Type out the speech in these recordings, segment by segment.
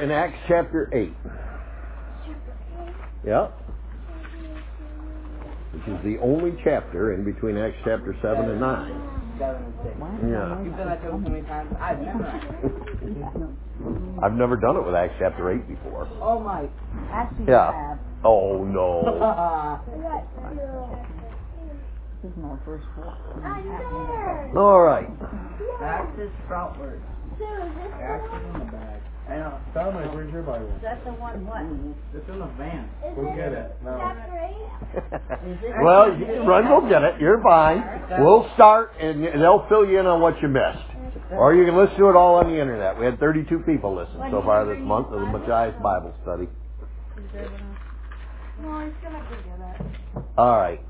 in Acts chapter 8. Yeah. Which is the only chapter in between Acts chapter 7 and 9. 7 and 6. Yeah. You've done that to us so many times. I've memorized it. I've never done it with Acts chapter 8 before. Oh, Mike. Actually, Yeah. you have. Oh, no. This is my first one. All right. Acts is frontward. Acts is in the bag. I know. Tom, where's your Bible? That's the one what? It's in the van. Go get it. No. Well, run, go get it. You're fine. We'll start, and they'll fill you in on what you missed. Or you can listen to it all on the internet. We had 32 people listen so far this month of the Matthias Bible study. No, he's gonna go get it. All right.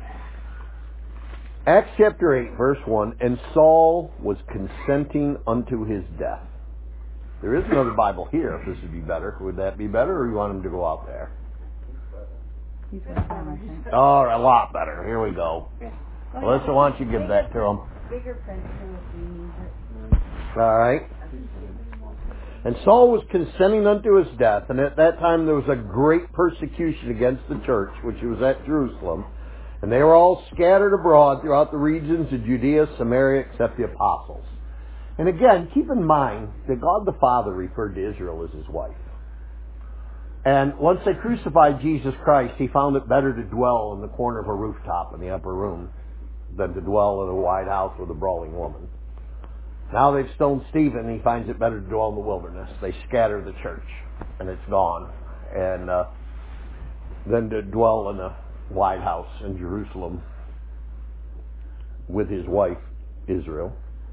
Acts chapter 8, verse 1, and Saul was consenting unto his death. There is another Bible here, if this would be better. Would that be better, or you want him to go out there? He's gonna come, I think. All right, a lot better. Here we go. Melissa, why don't you give that to him? Bigger print too if you need it. All right. And Saul was consenting unto his death, and at that time there was a great persecution against the church, which was at Jerusalem. And they were all scattered abroad throughout the regions of Judea, Samaria, except the apostles. And again, keep in mind that God the Father referred to Israel as his wife. And once they crucified Jesus Christ, he found it better to dwell in the corner of a rooftop in the upper room than to dwell in a wide house with a brawling woman. Now they've stoned Stephen, and he finds it better to dwell in the wilderness. They scatter the church, and it's gone. And than to dwell in a wide house in Jerusalem with his wife, Israel.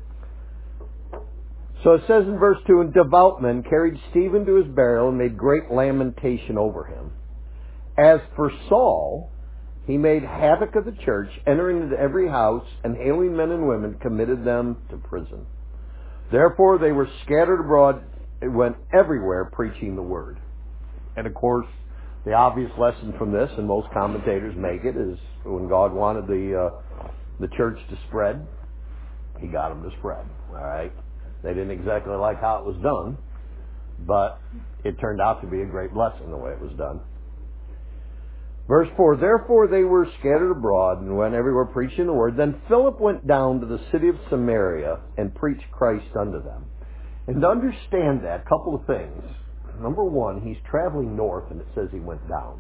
So it says in verse 2, and devout men carried Stephen to his burial and made great lamentation over him. As for Saul, he made havoc of the church, entering into every house, and hailing men and women, committed them to prison. Therefore they were scattered abroad and went everywhere preaching the word. And of course, the obvious lesson from this, and most commentators make it, is when God wanted the church to spread, he got them to spread. All right? They didn't exactly like how it was done, but it turned out to be a great blessing the way it was done. Verse 4, therefore they were scattered abroad and went everywhere preaching the word. Then Philip went down to the city of Samaria and preached Christ unto them. And to understand that, a couple of things. Number one, he's traveling north, and it says he went down.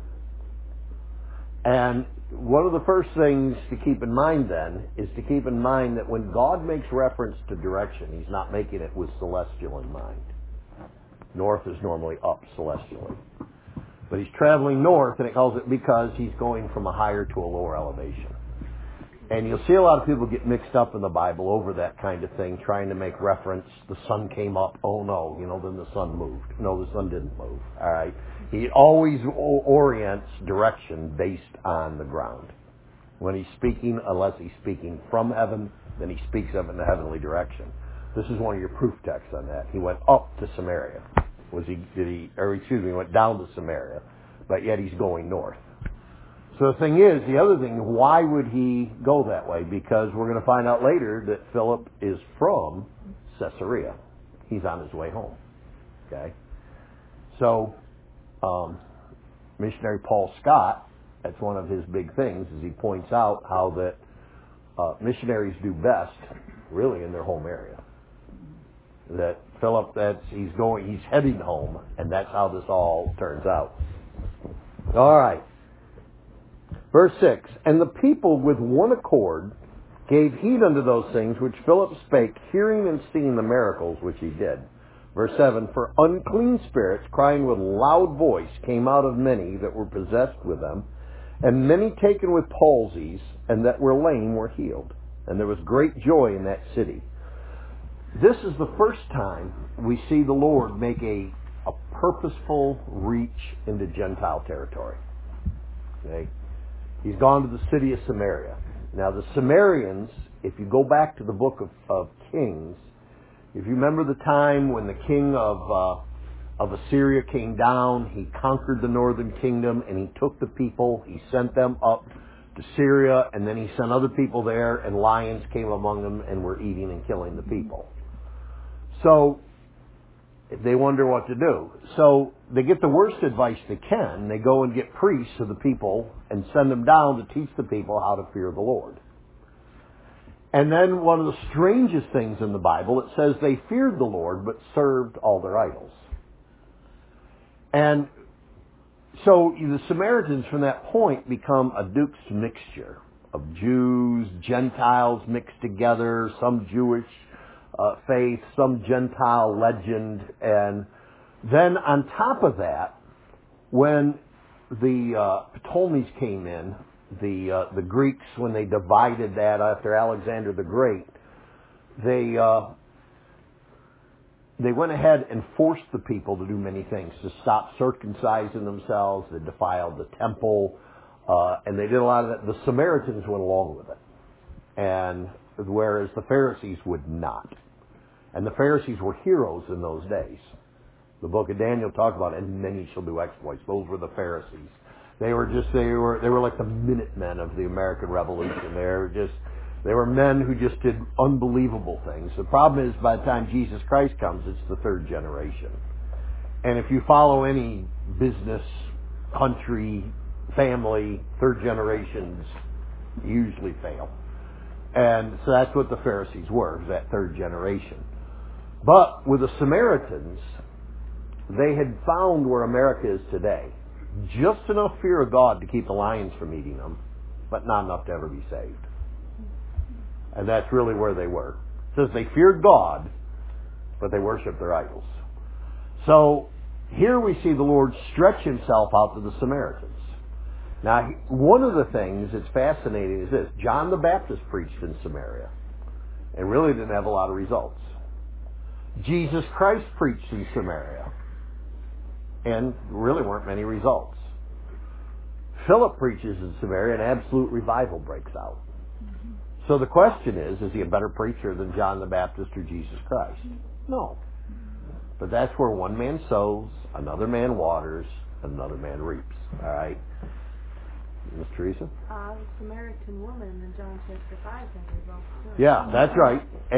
And one of the first things to keep in mind then is to keep in mind that when God makes reference to direction, he's not making it with celestial in mind. North is normally up celestially. But he's traveling north, and it calls it because he's going from a higher to a lower elevation. And you'll see a lot of people get mixed up in the Bible over that kind of thing, trying to make reference, the sun came up, oh no, then the sun moved. No, the sun didn't move, all right? He always orients direction based on the ground. When he's speaking, unless he's speaking from heaven, then he speaks of it in the heavenly direction. This is one of your proof texts on that. He went up to Samaria. He went down to Samaria, but yet he's going north. So the thing is, the other thing, why would he go that way? Because we're going to find out later that Philip is from Caesarea. He's on his way home. Okay? So, missionary Paul Scott, that's one of his big things, is he points out how that missionaries do best, really, in their home area. That Philip, he's heading home, and that's how this all turns out. All right. Verse 6, and the people with one accord gave heed unto those things which Philip spake, hearing and seeing the miracles which he did. Verse 7, for unclean spirits, crying with loud voice, came out of many that were possessed with them, and many taken with palsies, and that were lame were healed. And there was great joy in that city. This is the first time we see the Lord make a purposeful reach into Gentile territory. Okay? He's gone to the city of Samaria. Now the Samaritans, if you go back to the book of Kings, if you remember the time when the king of Assyria came down, he conquered the northern kingdom, and he took the people, he sent them up to Syria, and then he sent other people there, and lions came among them and were eating and killing the people. So they wonder what to do. So they get the worst advice they can. They go and get priests of the people and send them down to teach the people how to fear the Lord. And then one of the strangest things in the Bible, it says they feared the Lord but served all their idols. And so the Samaritans from that point become a Duke's mixture of Jews, Gentiles mixed together, some Jewish faith, some Gentile legend. And then on top of that, when the Ptolemies came in, the Greeks, when they divided that after Alexander the Great, they went ahead and forced the people to do many things, to stop circumcising themselves. They defiled the temple, and they did a lot of that. The Samaritans went along with it, and whereas the Pharisees would not. And the Pharisees were heroes in those days. The book of Daniel talks about, and many shall do exploits. Those were the Pharisees. They were like the Minutemen of the American Revolution. They were men who just did unbelievable things. The problem is, by the time Jesus Christ comes, it's the third generation. And if you follow any business, country, family, third generations usually fail. And so that's what the Pharisees were, that third generation. But with the Samaritans, they had found where America is today. Just enough fear of God to keep the lions from eating them, but not enough to ever be saved. And that's really where they were. It says they feared God, but they worshiped their idols. So here we see the Lord stretch himself out to the Samaritans. Now, one of the things that's fascinating is this. John the Baptist preached in Samaria and really didn't have a lot of results. Jesus Christ preached in Samaria and really weren't many results. Philip preaches in Samaria and absolute revival breaks out. So the question is he a better preacher than John the Baptist or Jesus Christ? No. But that's where one man sows, another man waters, and another man reaps. All right? Miss Teresa? The Samaritan woman in John chapter 5 has results too. Yeah, that's right.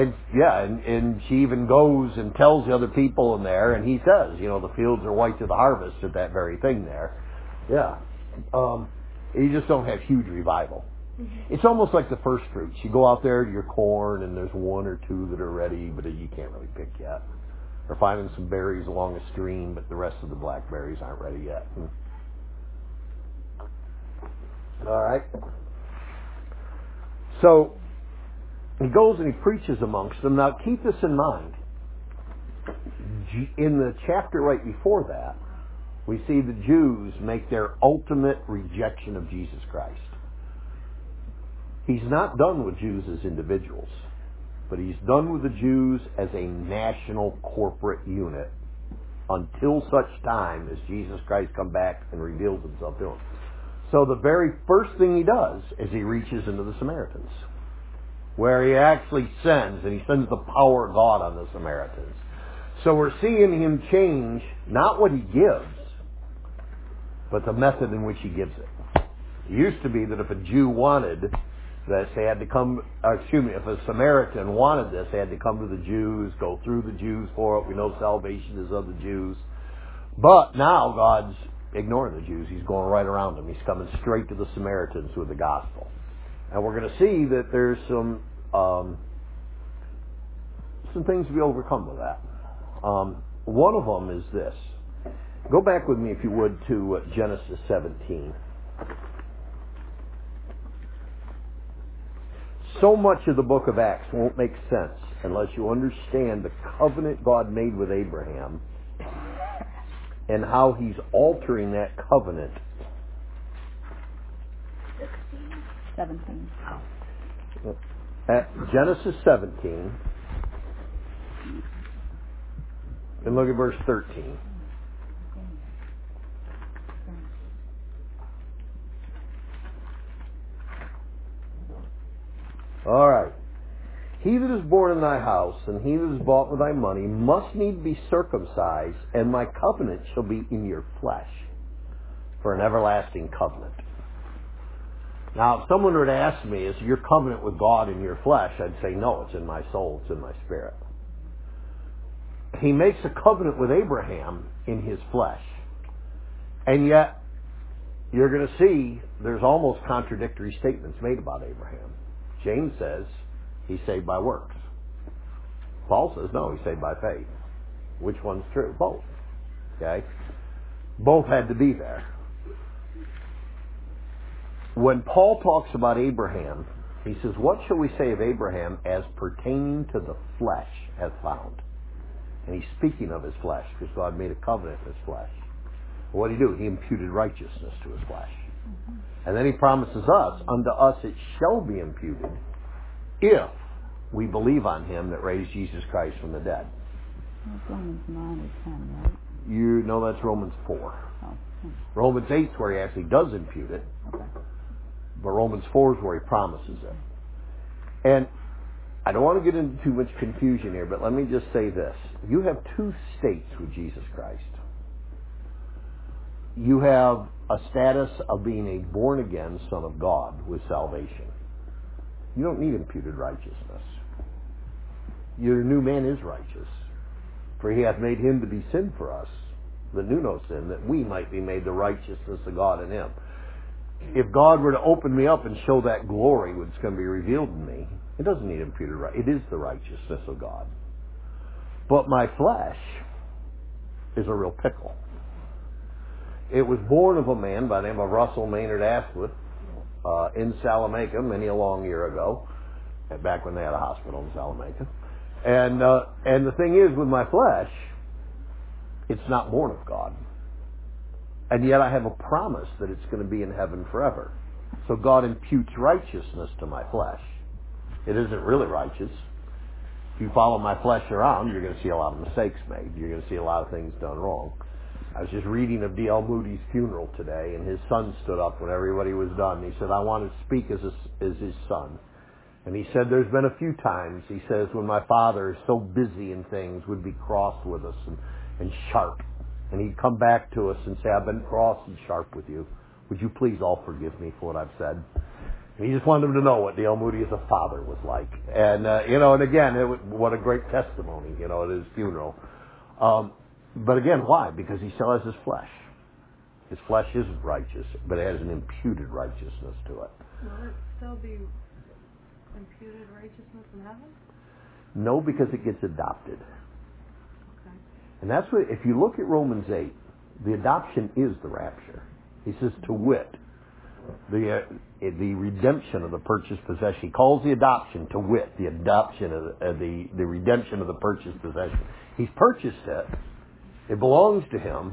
And she even goes and tells the other people in there, and he says, the fields are white to the harvest at that very thing there. Yeah. You just don't have huge revival. It's almost like the first fruits. You go out there to your corn, and there's one or two that are ready, but you can't really pick yet. Or finding some berries along a stream, but the rest of the blackberries aren't ready yet. All right. So he goes and he preaches amongst them. Now keep this in mind. In the chapter right before that, we see the Jews make their ultimate rejection of Jesus Christ. He's not done with Jews as individuals, but he's done with the Jews as a national corporate unit until such time as Jesus Christ comes back and reveals himself to them. So the very first thing he does is he reaches into the Samaritans, where he actually sends the power of God on the Samaritans. So we're seeing him change not what he gives, but the method in which he gives it. It used to be that if a Jew wanted this, they had to come, if a Samaritan wanted this, they had to come to the Jews, go through the Jews for it. We know salvation is of the Jews. But now God's ignoring the Jews. He's going right around them. He's coming straight to the Samaritans with the gospel. And we're going to see that there's some things to be overcome with that. One of them is this. Go back with me, if you would, to Genesis 17. So much of the book of Acts won't make sense unless you understand the covenant God made with Abraham and how he's altering that covenant. 17. At Genesis 17, and look at verse 13. All right. He that is born in thy house, and he that is bought with thy money, must need be circumcised, and my covenant shall be in your flesh, for an everlasting covenant. Now, if someone were to ask me, is your covenant with God in your flesh? I'd say, no, it's in my soul, it's in my spirit. he makes a covenant with Abraham in his flesh. And yet, you're going to see there's almost contradictory statements made about Abraham. James says he's saved by works. Paul says, no, he's saved by faith. Which one's true? Both. Okay? Both had to be there. When Paul talks about Abraham, he says, what shall we say of Abraham as pertaining to the flesh hath found? And he's speaking of his flesh, because God made a covenant in his flesh. What did he do? He imputed righteousness to his flesh. And then he promises us, unto us it shall be imputed, if we believe on him that raised Jesus Christ from the dead. That's Romans 9 or 10, right? You know that's Romans 4. Oh. Romans 8 is where he actually does impute it. Okay. But Romans 4 is where he promises it. And I don't want to get into too much confusion here, but let me just say this. You have two states with Jesus Christ. You have a status of being a born-again Son of God with salvation. You don't need imputed righteousness. Your new man is righteous. For he hath made him to be sin for us, that knew no sin, that we might be made the righteousness of God in him. If God were to open me up and show that glory which is going to be revealed in me, it doesn't need imputed right. It is the righteousness of God. But my flesh is a real pickle. It was born of a man by the name of Russell Maynard Asquith in Salamanca many a long year ago, back when they had a hospital in Salamanca. And the thing is, with my flesh, it's not born of God. And yet I have a promise that it's going to be in heaven forever. So God imputes righteousness to my flesh. It isn't really righteous. If you follow my flesh around, you're going to see a lot of mistakes made. You're going to see a lot of things done wrong. I was just reading of D.L. Moody's funeral today, and his son stood up when everybody was done. He said, I want to speak as his son. And he said, there's been a few times, he says, when my father, so busy in things, would be cross with us and sharp. And he'd come back to us and say, I've been cross and sharp with you. Would you please all forgive me for what I've said? And he just wanted them to know what D.L. Moody as a father was like. And, and again, what a great testimony, at his funeral. But again, why? Because he still has his flesh. His flesh isn't righteous, but it has an imputed righteousness to it. Will it still be imputed righteousness in heaven? No, because it gets adopted. Okay. And that's what, if you look at Romans 8, the adoption is the rapture. He says, to wit, the redemption of the purchased possession. He calls the adoption, to wit, the adoption of the redemption of the purchased possession. He's purchased it. It belongs to him.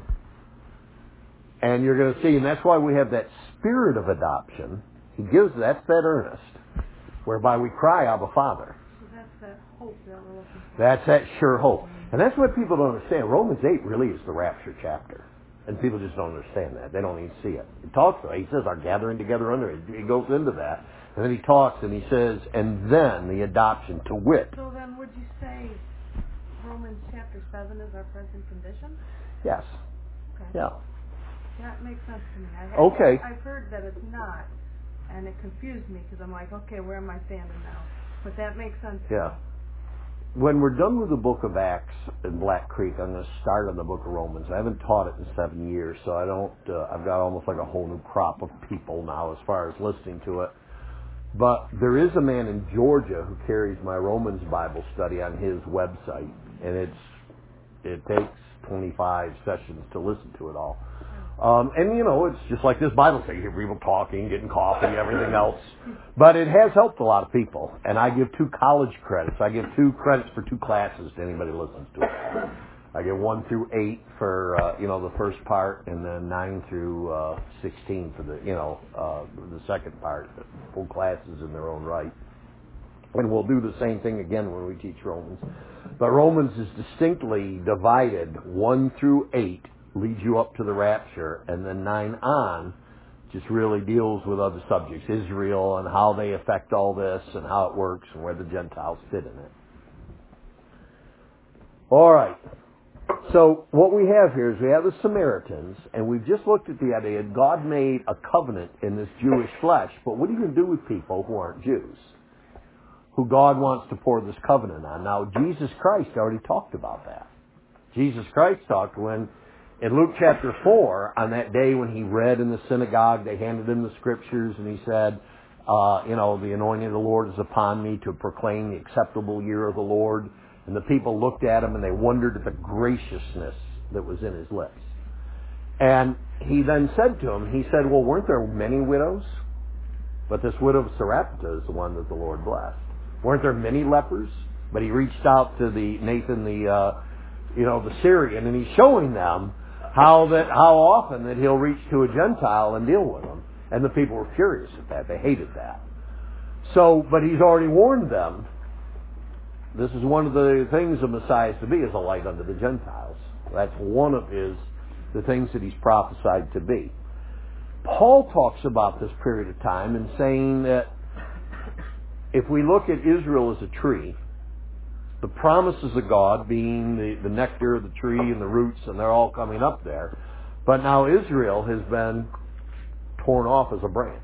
And you're going to see, and that's why we have that spirit of adoption. That's that earnest, whereby we cry, Abba, Father. So that's that hope that we're looking for. That's that sure hope. And that's what people don't understand. Romans 8 really is the rapture chapter. And people just don't understand that. They don't even see it. He talks about it. He says, our gathering together under it. He goes into that. And then he talks and he says, and then the adoption, to wit. So then would you say Romans chapter 7 is our present condition? Yes. Okay. Yeah. That makes sense to me. Okay. I've heard that it's not, and it confused me because I'm like, okay, where am I standing now? But that makes sense. Yeah. When we're done with the book of Acts in Black Creek, I'm going to start on the book of Romans. I haven't taught it in 7 years, so I've got almost like a whole new crop of people now as far as listening to it. But there is a man in Georgia who carries my Romans Bible study on his website, and it takes 25 sessions to listen to it all. And it's just like this Bible study. You hear people talking, getting coffee, everything else. But it has helped a lot of people. And I give 2 college credits. I give 2 credits for 2 classes to anybody who listens to it. I give 1 through 8 for, the first part, and then 9 through 16 for the second part. Full classes in their own right. And we'll do the same thing again when we teach Romans. But Romans is distinctly divided 1 through 8. Leads you up to the rapture, and then 9 on just really deals with other subjects, Israel and how they affect all this and how it works and where the Gentiles fit in it. All right. So what we have here is we have the Samaritans, and we've just looked at the idea that God made a covenant in this Jewish flesh, but what are you going to do with people who aren't Jews, who God wants to pour this covenant on? Now, Jesus Christ already talked about that. Jesus Christ talked when, in Luke chapter 4, on that day when he read in the synagogue, they handed him the scriptures, and he said, the anointing of the Lord is upon me to proclaim the acceptable year of the Lord. And the people looked at him and they wondered at the graciousness that was in his lips. And he then said to him, he said, well, weren't there many widows? But this widow of Sarepta is the one that the Lord blessed. Weren't there many lepers? But he reached out to Nathan, the Syrian, and he's showing them how often that he'll reach to a Gentile and deal with them. And the people were furious at that. They hated that. So, but he's already warned them. This is one of the things the Messiah is to be, is a light unto the Gentiles. That's one of the things that he's prophesied to be. Paul talks about this period of time and saying that if we look at Israel as a tree, the promises of God being the nectar of the tree and the roots, and they're all coming up there. But now Israel has been torn off as a branch.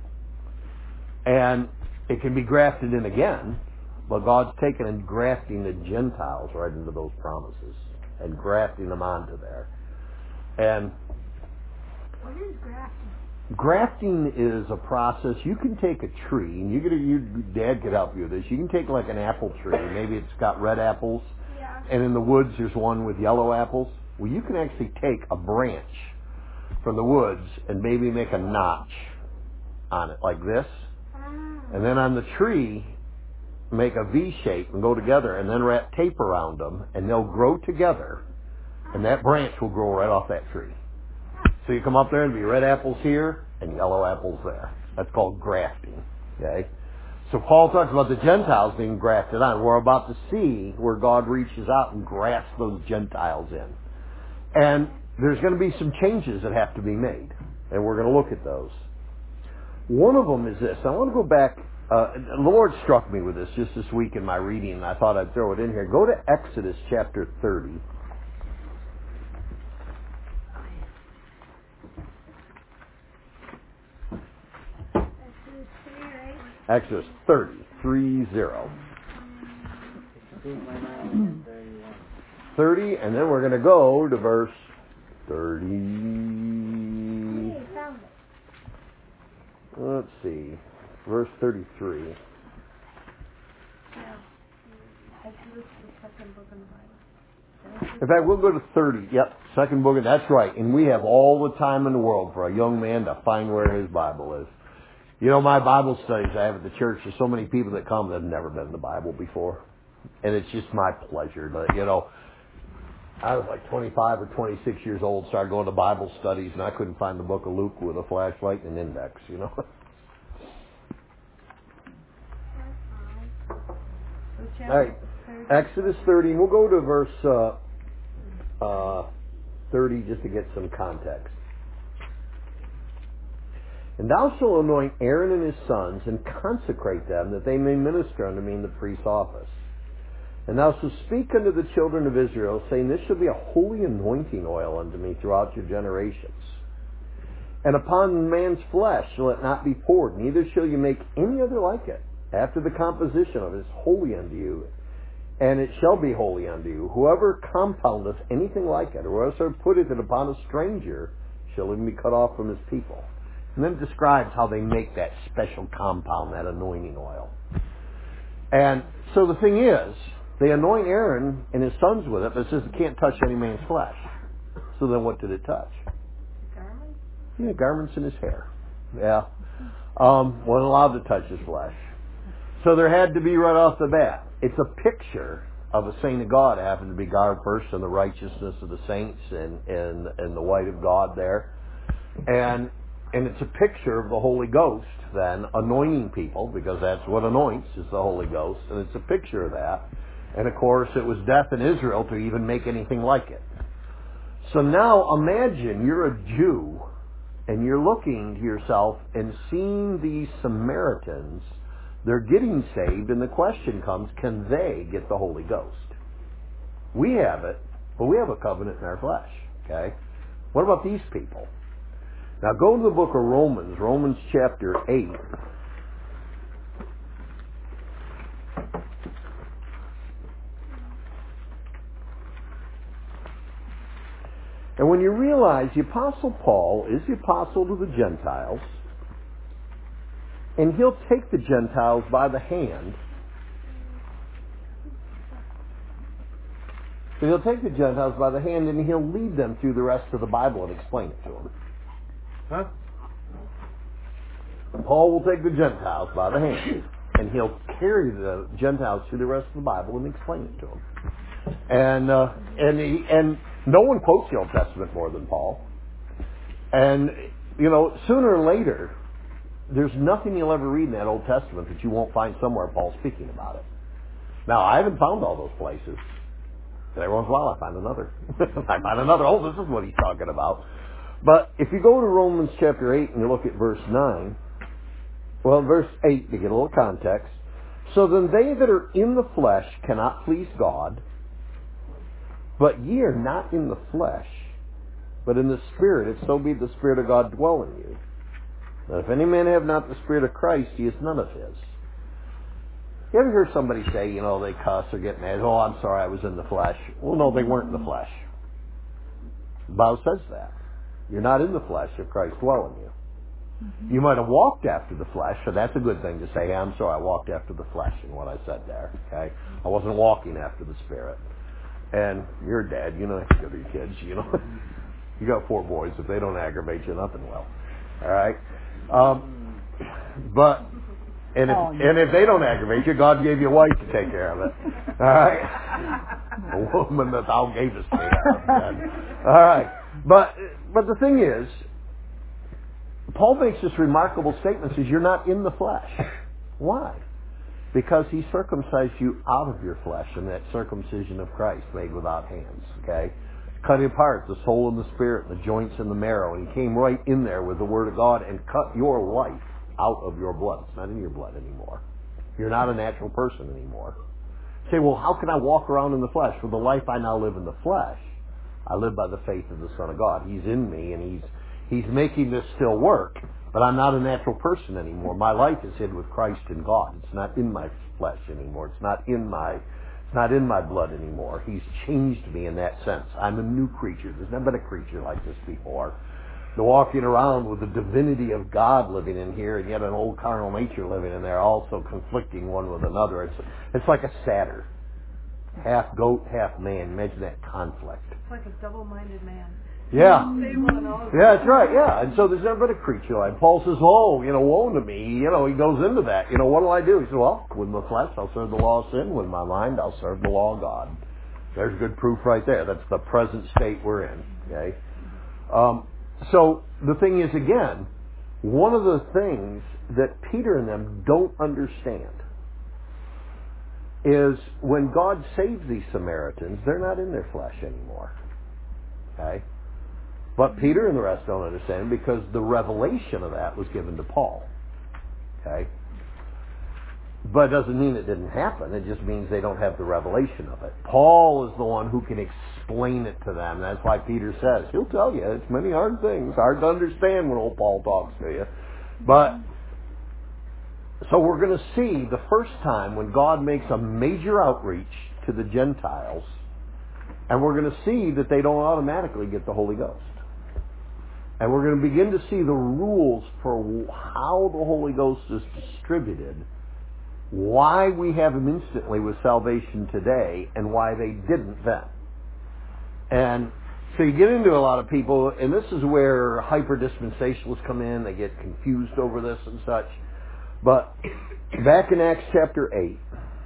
And it can be grafted in again, but God's taken and grafting the Gentiles right into those promises and grafting them onto there. And What is grafting? Grafting is a process. You can take a tree, and your dad could help you with this. You can take like an apple tree. Maybe it's got red apples, Yeah. and in the woods there's one with yellow apples. Well, you can actually take a branch from the woods and maybe make a notch on it like this, and then on the tree make a V shape and go together, and then wrap tape around them, and they'll grow together, and that branch will grow right off that tree. So you come up there and be red apples here and yellow apples there. That's called grafting. Okay? So Paul talks about the Gentiles being grafted on. We're about to see where God reaches out and grafts those Gentiles in. And there's going to be some changes that have to be made. And we're going to look at those. One of them is this. I want to go back. The Lord struck me with this just this week in my reading, and I thought I'd throw it in here. Go to Exodus chapter 30. Exodus 30, 30. 30, and then we're going to go to verse 30. Let's see, verse 33. In fact, we'll go to 30. Yep, second book. That's right. And we have all the time in the world for a young man to find where his Bible is. You know, my Bible studies I have at the church, there's so many people that come that have never been in the Bible before. And it's just my pleasure to, I was like 25 or 26 years old, started going to Bible studies, and I couldn't find the book of Luke with a flashlight and an index, All right, Exodus 30, and we'll go to verse 30 just to get some context. And thou shalt anoint Aaron and his sons, and consecrate them, that they may minister unto me in the priest's office. And thou shalt speak unto the children of Israel, saying, This shall be a holy anointing oil unto me throughout your generations. And upon man's flesh shall it not be poured, neither shall you make any other like it. After the composition of it is holy unto you, and it shall be holy unto you. Whoever compoundeth anything like it, or whoever putteth it upon a stranger, shall even be cut off from his people. And then it describes how they make that special compound, that anointing oil. And so the thing is, they anoint Aaron and his sons with it, but it says it can't touch any man's flesh. So then what did it touch? Garments? Yeah, garments in his hair. Yeah. Wasn't allowed to touch his flesh. So there had to be right off the bat. It's a picture of a saint of God having to be garbed first in the righteousness of the saints and the white of God there. And it's a picture of the Holy Ghost then anointing people, because that's what anoints is the Holy Ghost, and it's a picture of that. And of course it was death in Israel to even make anything like it. So now imagine you're a Jew and you're looking to yourself and seeing these Samaritans, they're getting saved, and the question comes, can they get the Holy Ghost? We have it, but we have a covenant in our flesh. Okay? What about these people? Now go to the book of Romans, Romans chapter 8. And when you realize the Apostle Paul is the apostle to the Gentiles, and he'll take the Gentiles by the hand. So he'll take the Gentiles by the hand and he'll lead them through the rest of the Bible and explain it to them. Huh? Paul will take the Gentiles by the hand and he'll carry the Gentiles through the rest of the Bible and explain it to them. And no one quotes the Old Testament more than Paul. And, sooner or later, there's nothing you'll ever read in that Old Testament that you won't find somewhere Paul speaking about it. Now, I haven't found all those places. And every once in a while I find another. I find another. Oh, this is what he's talking about. But if you go to Romans chapter 8 and you look at verse 9, well, verse 8, to get a little context. So then they that are in the flesh cannot please God, but ye are not in the flesh, but in the Spirit, if so be the Spirit of God dwell in you. Now, if any man have not the Spirit of Christ, he is none of his. You ever hear somebody say, they cuss or get mad? Oh, I'm sorry, I was in the flesh. Well, no, they weren't in the flesh. The Bible says that. You're not in the flesh if Christ dwell in you. Mm-hmm. You might have walked after the flesh, so that's a good thing to say, hey, I'm sorry, I walked after the flesh in what I said there. Okay, I wasn't walking after the Spirit. And you're a dad, you know how to go to your kids, You got 4 boys. If they don't aggravate you, nothing will. All right? And if they don't aggravate you, God gave you a wife to take care of it. All right? A woman that thou gavest me. All right. But the thing is, Paul makes this remarkable statement, says you're not in the flesh. Why? Because he circumcised you out of your flesh in that circumcision of Christ made without hands. Okay? Cut apart the soul and the spirit, and the joints and the marrow, and he came right in there with the Word of God and cut your life out of your blood. It's not in your blood anymore. You're not a natural person anymore. You say, well, how can I walk around in the flesh? Well, the life I now live in the flesh, I live by the faith of the Son of God. He's in me, and He's making this still work, but I'm not a natural person anymore. My life is hid with Christ in God. It's not in my flesh anymore. It's not in my blood anymore. He's changed me in that sense. I'm a new creature. There's never been a creature like this before. The walking around with the divinity of God living in here, and yet an old carnal nature living in there, also conflicting one with another. It's like a satyr. Half goat, half man. Imagine that conflict. It's like a double-minded man. Yeah. Yeah, that's right, yeah. And so there's never been a creature like Paul says, woe to me. He goes into that. What do I do? He says, well, with my flesh I'll serve the law of sin. With my mind I'll serve the law of God. There's good proof right there. That's the present state we're in. Okay? So the thing is, again, one of the things that Peter and them don't understand is when God saves these Samaritans, they're not in their flesh anymore. Okay? But Peter and the rest don't understand because the revelation of that was given to Paul. Okay? But it doesn't mean it didn't happen. It just means they don't have the revelation of it. Paul is the one who can explain it to them. That's why Peter says, he'll tell you, it's many hard things. Hard to understand when old Paul talks to you. But, so we're going to see the first time when God makes a major outreach to the Gentiles, and we're going to see that they don't automatically get the Holy Ghost. And we're going to begin to see the rules for how the Holy Ghost is distributed, why we have them instantly with salvation today, and why they didn't then. And so you get into a lot of people, and this is where hyper-dispensationalists come in. They get confused over this and such. But back in Acts chapter 8,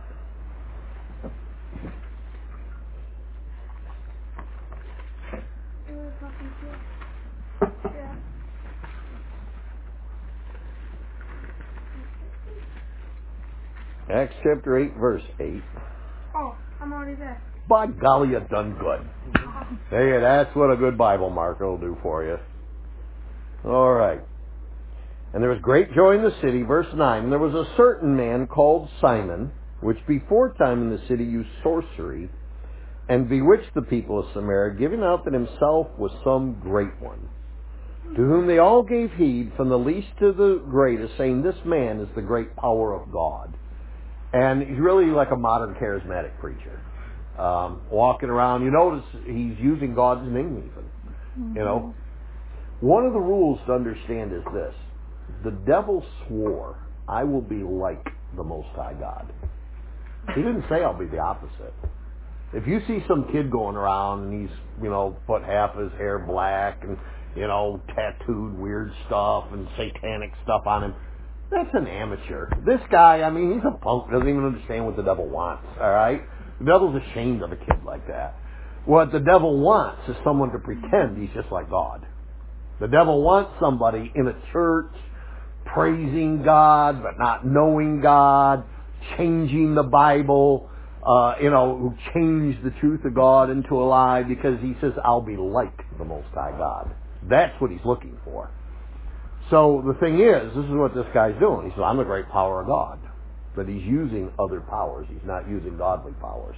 Acts chapter 8, verse 8. Oh, I'm already there. By golly, you done good. Hey, that's what a good Bible marker will do for you. All right. And there was great joy in the city, verse 9. And there was a certain man called Simon, which before time in the city used sorcery, and bewitched the people of Samaria, giving out that himself was some great one, to whom they all gave heed, from the least to the greatest, saying, this man is the great power of God. And he's really like a modern charismatic preacher. Walking around, you notice he's using God's name even. You know? One of the rules to understand is this. The devil swore, I will be like the Most High God. He didn't say I'll be the opposite. If you see some kid going around and he's, put half his hair black and, tattooed weird stuff and satanic stuff on him, that's an amateur. This guy, he's a punk, doesn't even understand what the devil wants, all right? The devil's ashamed of a kid like that. What the devil wants is someone to pretend he's just like God. The devil wants somebody in a church praising God but not knowing God, changing the Bible, who changed the truth of God into a lie because he says, I'll be like the Most High God. That's what he's looking for. So the thing is, this is what this guy's doing. He says, I'm the great power of God. But he's using other powers. He's not using godly powers.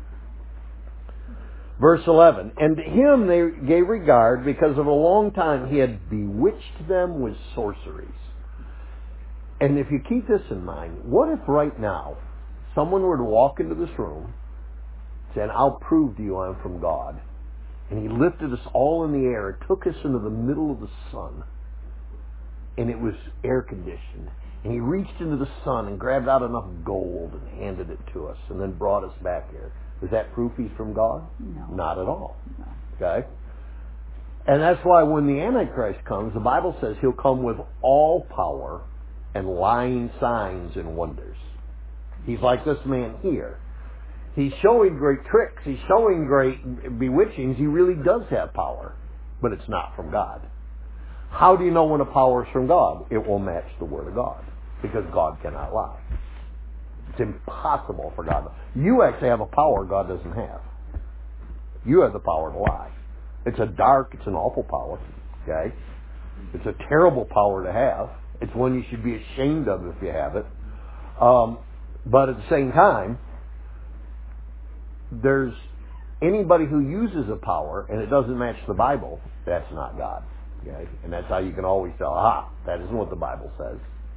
Verse 11, and to him they gave regard because of a long time he had bewitched them with sorceries. And if you keep this in mind, what if right now someone were to walk into this room saying, I'll prove to you I'm from God. And he lifted us all in the air and took us into the middle of the sun. And it was air conditioned. And he reached into the sun and grabbed out enough gold and handed it to us and then brought us back here. Is that proof he's from God? No. Not at all. No. Okay? And that's why when the Antichrist comes, the Bible says he'll come with all power and lying signs and wonders. He's like this man here. He's showing great tricks. He's showing great bewitchings. He really does have power, but it's not from God. How do you know when a power is from God? It will match the Word of God, because God cannot lie. It's impossible for God. You actually have a power God doesn't have. You have the power to lie. It's an awful power. Okay? It's a terrible power to have. It's one you should be ashamed of if you have it. But at the same time, there's anybody who uses a power and it doesn't match the Bible, that's not God. Okay? And that's how you can always tell, that isn't what the Bible says.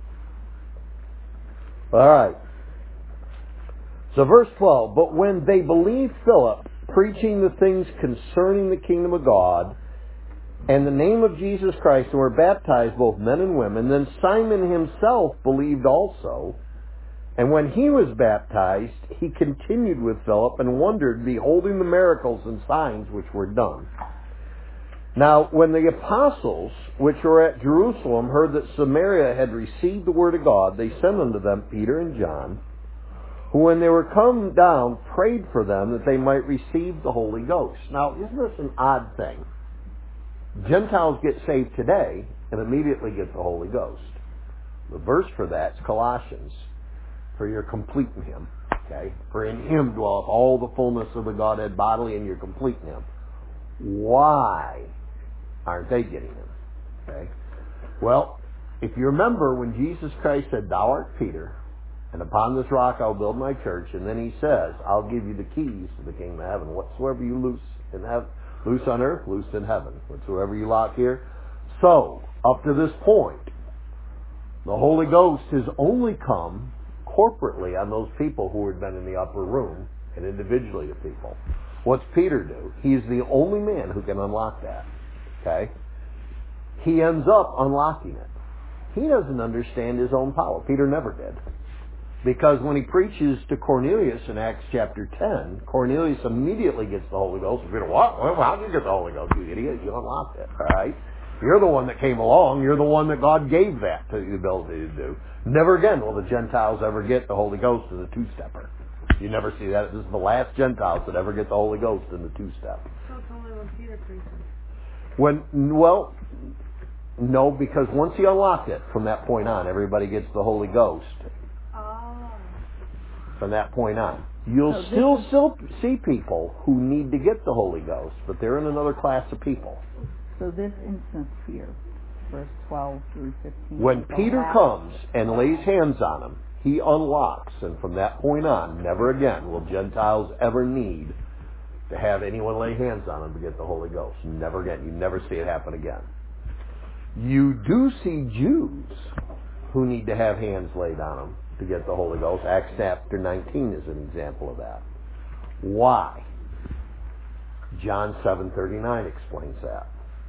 All right. So verse 12, but when they believed Philip, preaching the things concerning the kingdom of God, and the name of Jesus Christ, and were baptized both men and women, then Simon himself believed also. And when he was baptized, he continued with Philip and wondered, beholding the miracles and signs which were done. Now, when the apostles, which were at Jerusalem, heard that Samaria had received the word of God, they sent unto them Peter and John, who when they were come down, prayed for them that they might receive the Holy Ghost. Now, isn't this an odd thing? Gentiles get saved today and immediately get the Holy Ghost. The verse for that is Colossians. For you're complete in Him. Okay? For in Him dwelleth all the fullness of the Godhead bodily, and you're complete in Him. Why aren't they getting Him? Okay? Well, if you remember when Jesus Christ said, Thou art Peter, and upon this rock I'll build my church, and then He says, I'll give you the keys to the kingdom of heaven. Whatsoever you loose on earth, loose in heaven. Whatsoever you lock here. So, up to this point, the Holy Ghost has only come corporately on those people who had been in the upper room and individually to people. What's Peter do? He's the only man who can unlock that. Okay? He ends up unlocking it. He doesn't understand his own power. Peter never did. Because when he preaches to Cornelius in Acts chapter 10, Cornelius immediately gets the Holy Ghost. Peter, what? Well, how did you get the Holy Ghost, you idiot? You unlocked it. All right? You're the one that came along. You're the one that God gave that to the ability to do. Never again will the Gentiles ever get the Holy Ghost as a two-stepper. You never see that. This is the last Gentiles that ever get the Holy Ghost in the two-step. So it's only when Peter preaches. No, because once he unlocked it, from that point on, everybody gets the Holy Ghost. From that point on. You'll still see people who need to get the Holy Ghost, but they're in another class of people. So this instance here, verse 12 through 15. When Peter comes and lays hands on him, he unlocks, and from that point on, never again will Gentiles ever need to have anyone lay hands on them to get the Holy Ghost. Never again. You never see it happen again. You do see Jews who need to have hands laid on them to get the Holy Ghost. Acts chapter 19 is an example of that. Why? John 7:39 explains that.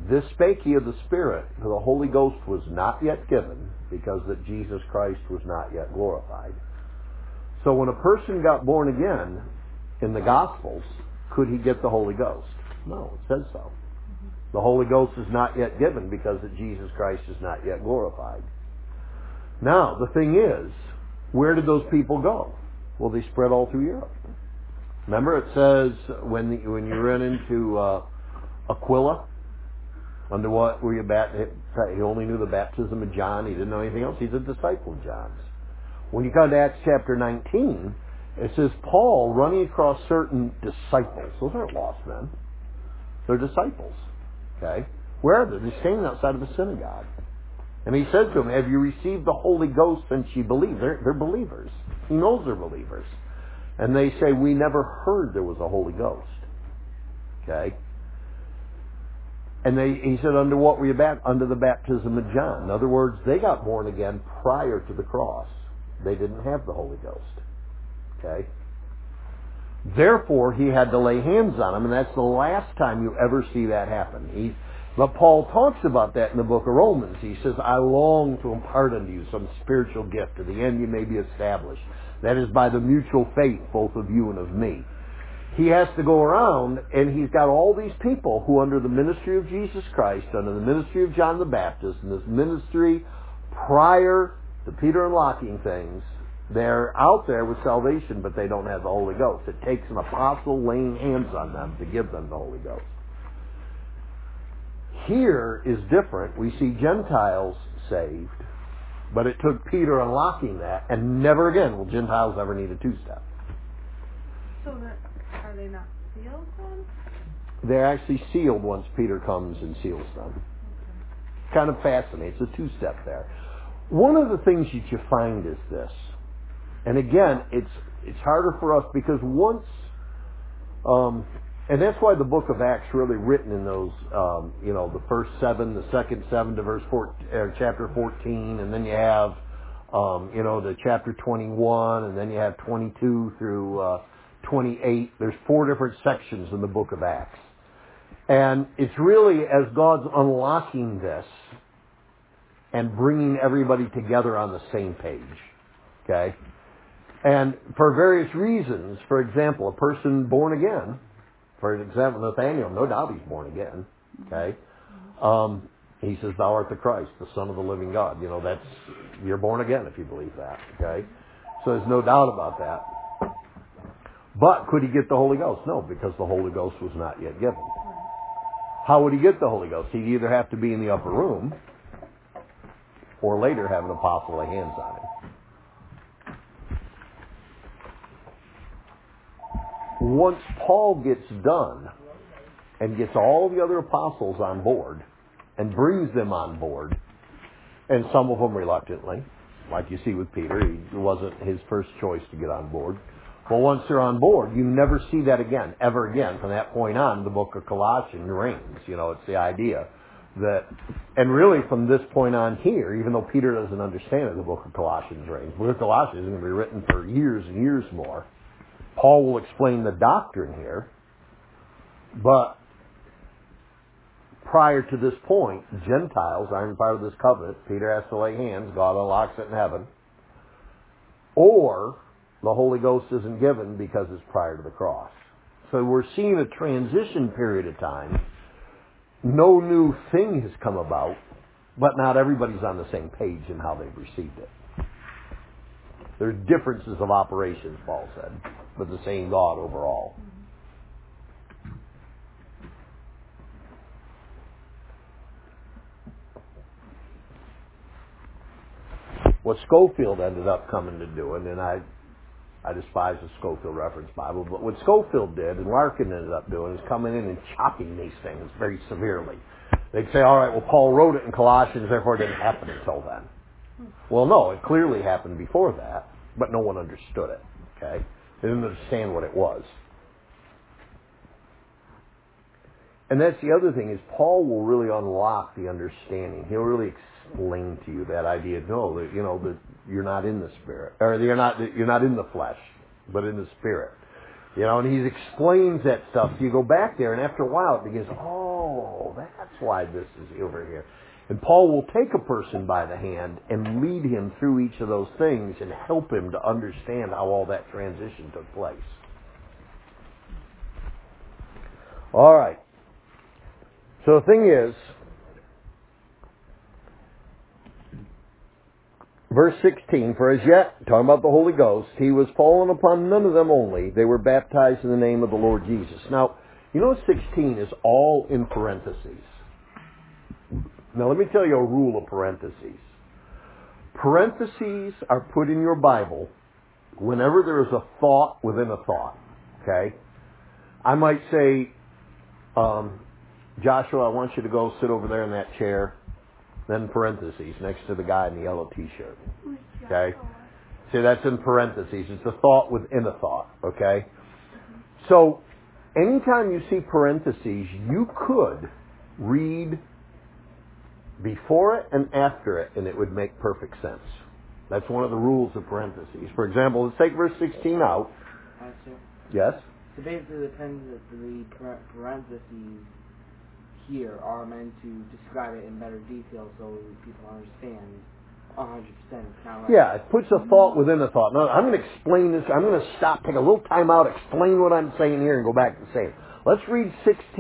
This spake he of the Spirit, for the Holy Ghost was not yet given, because that Jesus Christ was not yet glorified. So when a person got born again in the Gospels, could he get the Holy Ghost? No, it says so. The Holy Ghost is not yet given because that Jesus Christ is not yet glorified. Now, the thing is, where did those people go? Well, they spread all through Europe. Remember, it says when you ran into Aquila, under what were you baptized? He only knew the baptism of John. He didn't know anything else. He's a disciple of John's. When you come to Acts chapter 19, it says Paul running across certain disciples. Those aren't lost men. They're disciples. Okay? Where are they? They're standing outside of a synagogue. And he said to them, have you received the Holy Ghost since you believe? They're believers. He knows they're believers. And they say, we never heard there was a Holy Ghost. Okay? And he said, under what were you baptized? Under the baptism of John. In other words, they got born again prior to the cross. They didn't have the Holy Ghost. Okay? Therefore, he had to lay hands on them, and that's the last time you ever see that happen. But Paul talks about that in the book of Romans. He says, I long to impart unto you some spiritual gift, to the end you may be established. That is by the mutual faith, both of you and of me. He has to go around, and he's got all these people who, under the ministry of Jesus Christ, under the ministry of John the Baptist, and this ministry prior to Peter unlocking things, they're out there with salvation, but they don't have the Holy Ghost. It takes an apostle laying hands on them to give them the Holy Ghost. Here is different. We see Gentiles saved, but it took Peter unlocking that, and never again will Gentiles ever need a two-step. So are they not sealed then? They're actually sealed once Peter comes and seals them. Okay. Kind of fascinating. It's a two-step there. One of the things that you find is this, and again, it's harder for us because once, and that's why the book of Acts really written in those, the first 7, the second 7 to verse 4, chapter 14, and then you have, the chapter 21, and then you have 22 through 28. There's 4 different sections in the book of Acts. And it's really as God's unlocking this and bringing everybody together on the same page. Okay? And for various reasons, for example, a person born again, for example, Nathaniel, no doubt he's born again. Okay? He says, thou art the Christ, the Son of the living God. You're born again if you believe that. Okay? So there's no doubt about that. But could he get the Holy Ghost? No, because the Holy Ghost was not yet given. How would he get the Holy Ghost? He'd either have to be in the upper room or later have an apostle lay hands on him. Once Paul gets done and gets all the other apostles on board and brings them on board, and some of them reluctantly, like you see with Peter, it wasn't his first choice to get on board. Well, once they're on board, you never see that again, ever again. From that point on, the book of Colossians reigns. It's the idea that, and really from this point on here, even though Peter doesn't understand it, the book of Colossians reigns. The book of Colossians is going to be written for years and years more. Paul will explain the doctrine here, but prior to this point, Gentiles aren't part of this covenant. Peter has to lay hands. God unlocks it in heaven. Or the Holy Ghost isn't given because it's prior to the cross. So we're seeing a transition period of time. No new thing has come about, but not everybody's on the same page in how they've received it. There's differences of operations, Paul said, but the same God overall. What Scofield ended up coming to doing, and I despise the Scofield Reference Bible, but what Scofield did, and Larkin ended up doing, is coming in and chopping these things very severely. They'd say, all right, well, Paul wrote it in Colossians, therefore it didn't happen until then. Well, no, it clearly happened before that, but no one understood it. Okay? They didn't understand what it was. And that's the other thing, is Paul will really unlock the understanding. He'll really explain to you that idea, that you're not in the spirit, or you're not in the flesh, but in the spirit. And he explains that stuff. So you go back there, and after a while it begins, oh, that's why this is over here. And Paul will take a person by the hand and lead him through each of those things and help him to understand how all that transition took place. All right. So the thing is, verse 16, for as yet, talking about the Holy Ghost, he was fallen upon none of them only. They were baptized in the name of the Lord Jesus. Now, you know 16 is all in parentheses. Now let me tell you a rule of parentheses. Parentheses are put in your Bible whenever there is a thought within a thought. Okay? I might say, Joshua, I want you to go sit over there in that chair. Then parentheses next to the guy in the yellow t-shirt. Okay? See, that's in parentheses. It's a thought within a thought. Okay? So, anytime you see parentheses, you could read before it and after it, and it would make perfect sense. That's one of the rules of parentheses. For example, let's take verse 16 out. Yes? So basically, the parentheses here are meant to describe it in better detail so people understand 100%. Yeah, it puts a thought within a thought. Now, I'm going to explain this. I'm going to stop, take a little time out, explain what I'm saying here, and go back to the same. Let's read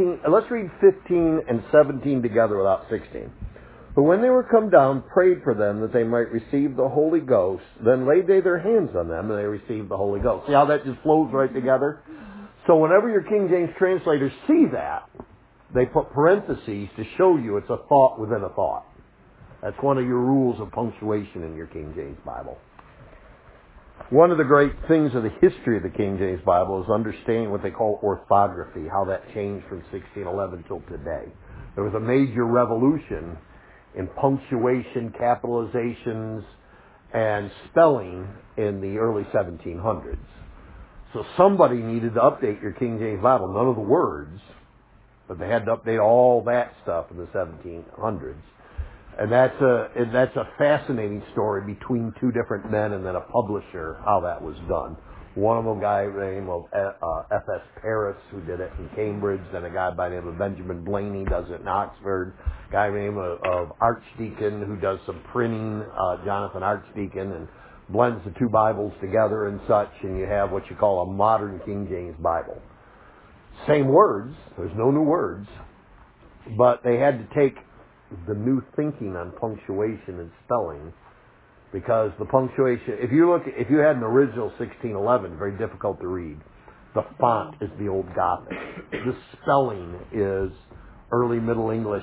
15 and 17 together without 16. But when they were come down, prayed for them that they might receive the Holy Ghost. Then laid they their hands on them, and they received the Holy Ghost. See how that just flows right together? So whenever your King James translators see that, they put parentheses to show you it's a thought within a thought. That's one of your rules of punctuation in your King James Bible. One of the great things of the history of the King James Bible is understanding what they call orthography, how that changed from 1611 till today. There was a major revolution in punctuation, capitalizations, and spelling in the early 1700s. So somebody needed to update your King James Bible. None of the words, but they had to update all that stuff in the 1700s. And that's a fascinating story between two different men and then a publisher, how that was done. One of them, a guy by the name of F.S. Paris, who did it in Cambridge. Then a guy by the name of Benjamin Blaney does it in Oxford. A guy by the name of Archdeacon, who does some printing, Jonathan Archdeacon, and blends the two Bibles together and such, and you have what you call a modern King James Bible. Same words, there's no new words, but they had to take the new thinking on punctuation and spelling, because the punctuation, if you had an original 1611, very difficult to read. The font is the Old Gothic. The spelling is early Middle English,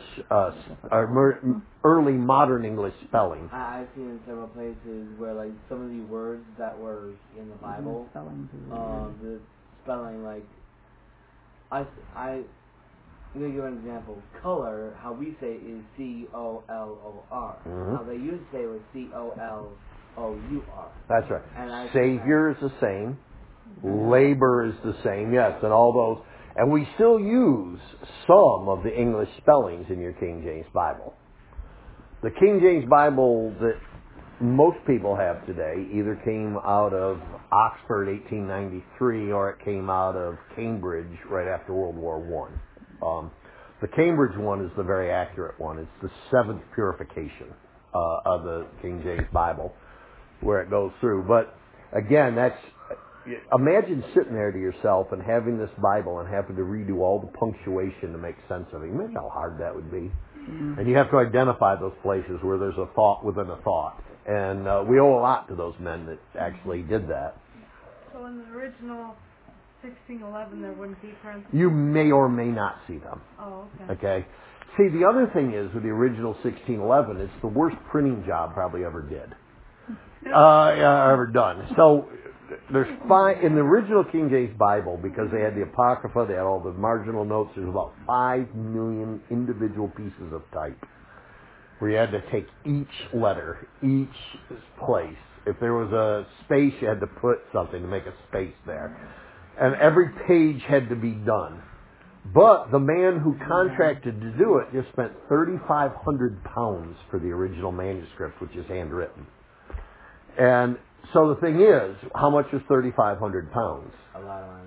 early modern English spelling. I've seen in several places where, like, some of the words that were in the Bible, the spelling, like, I'm going to give an example. Color, how we say is C-O-L-O-R. Mm-hmm. How they used to say was C-O-L-O-U-R. That's right. And Savior is the same. Labor is the same, yes, and all those. And we still use some of the English spellings in your King James Bible. The King James Bible that most people have today either came out of Oxford 1893 or it came out of Cambridge right after World War I. The Cambridge one is the very accurate one. It's the seventh purification of the King James Bible where it goes through. But again, imagine sitting there to yourself and having this Bible and having to redo all the punctuation to make sense of it. Imagine how hard that would be. Mm-hmm. And you have to identify those places where there's a thought within a thought. And we owe a lot to those men that actually did that. So in the original 1611, there wouldn't be parentheses? You may or may not see them. Oh, okay. Okay. See, the other thing is with the original 1611, it's the worst printing job probably ever did. Ever done. So there's in the original King James Bible, because they had the Apocrypha, they had all the marginal notes, there's about 5 million individual pieces of type where you had to take each letter, each place. If there was a space, you had to put something to make a space there. And every page had to be done. But the man who contracted to do it just spent £3,500 for the original manuscript, which is handwritten. And so the thing is, how much is £3,500? A lot of money.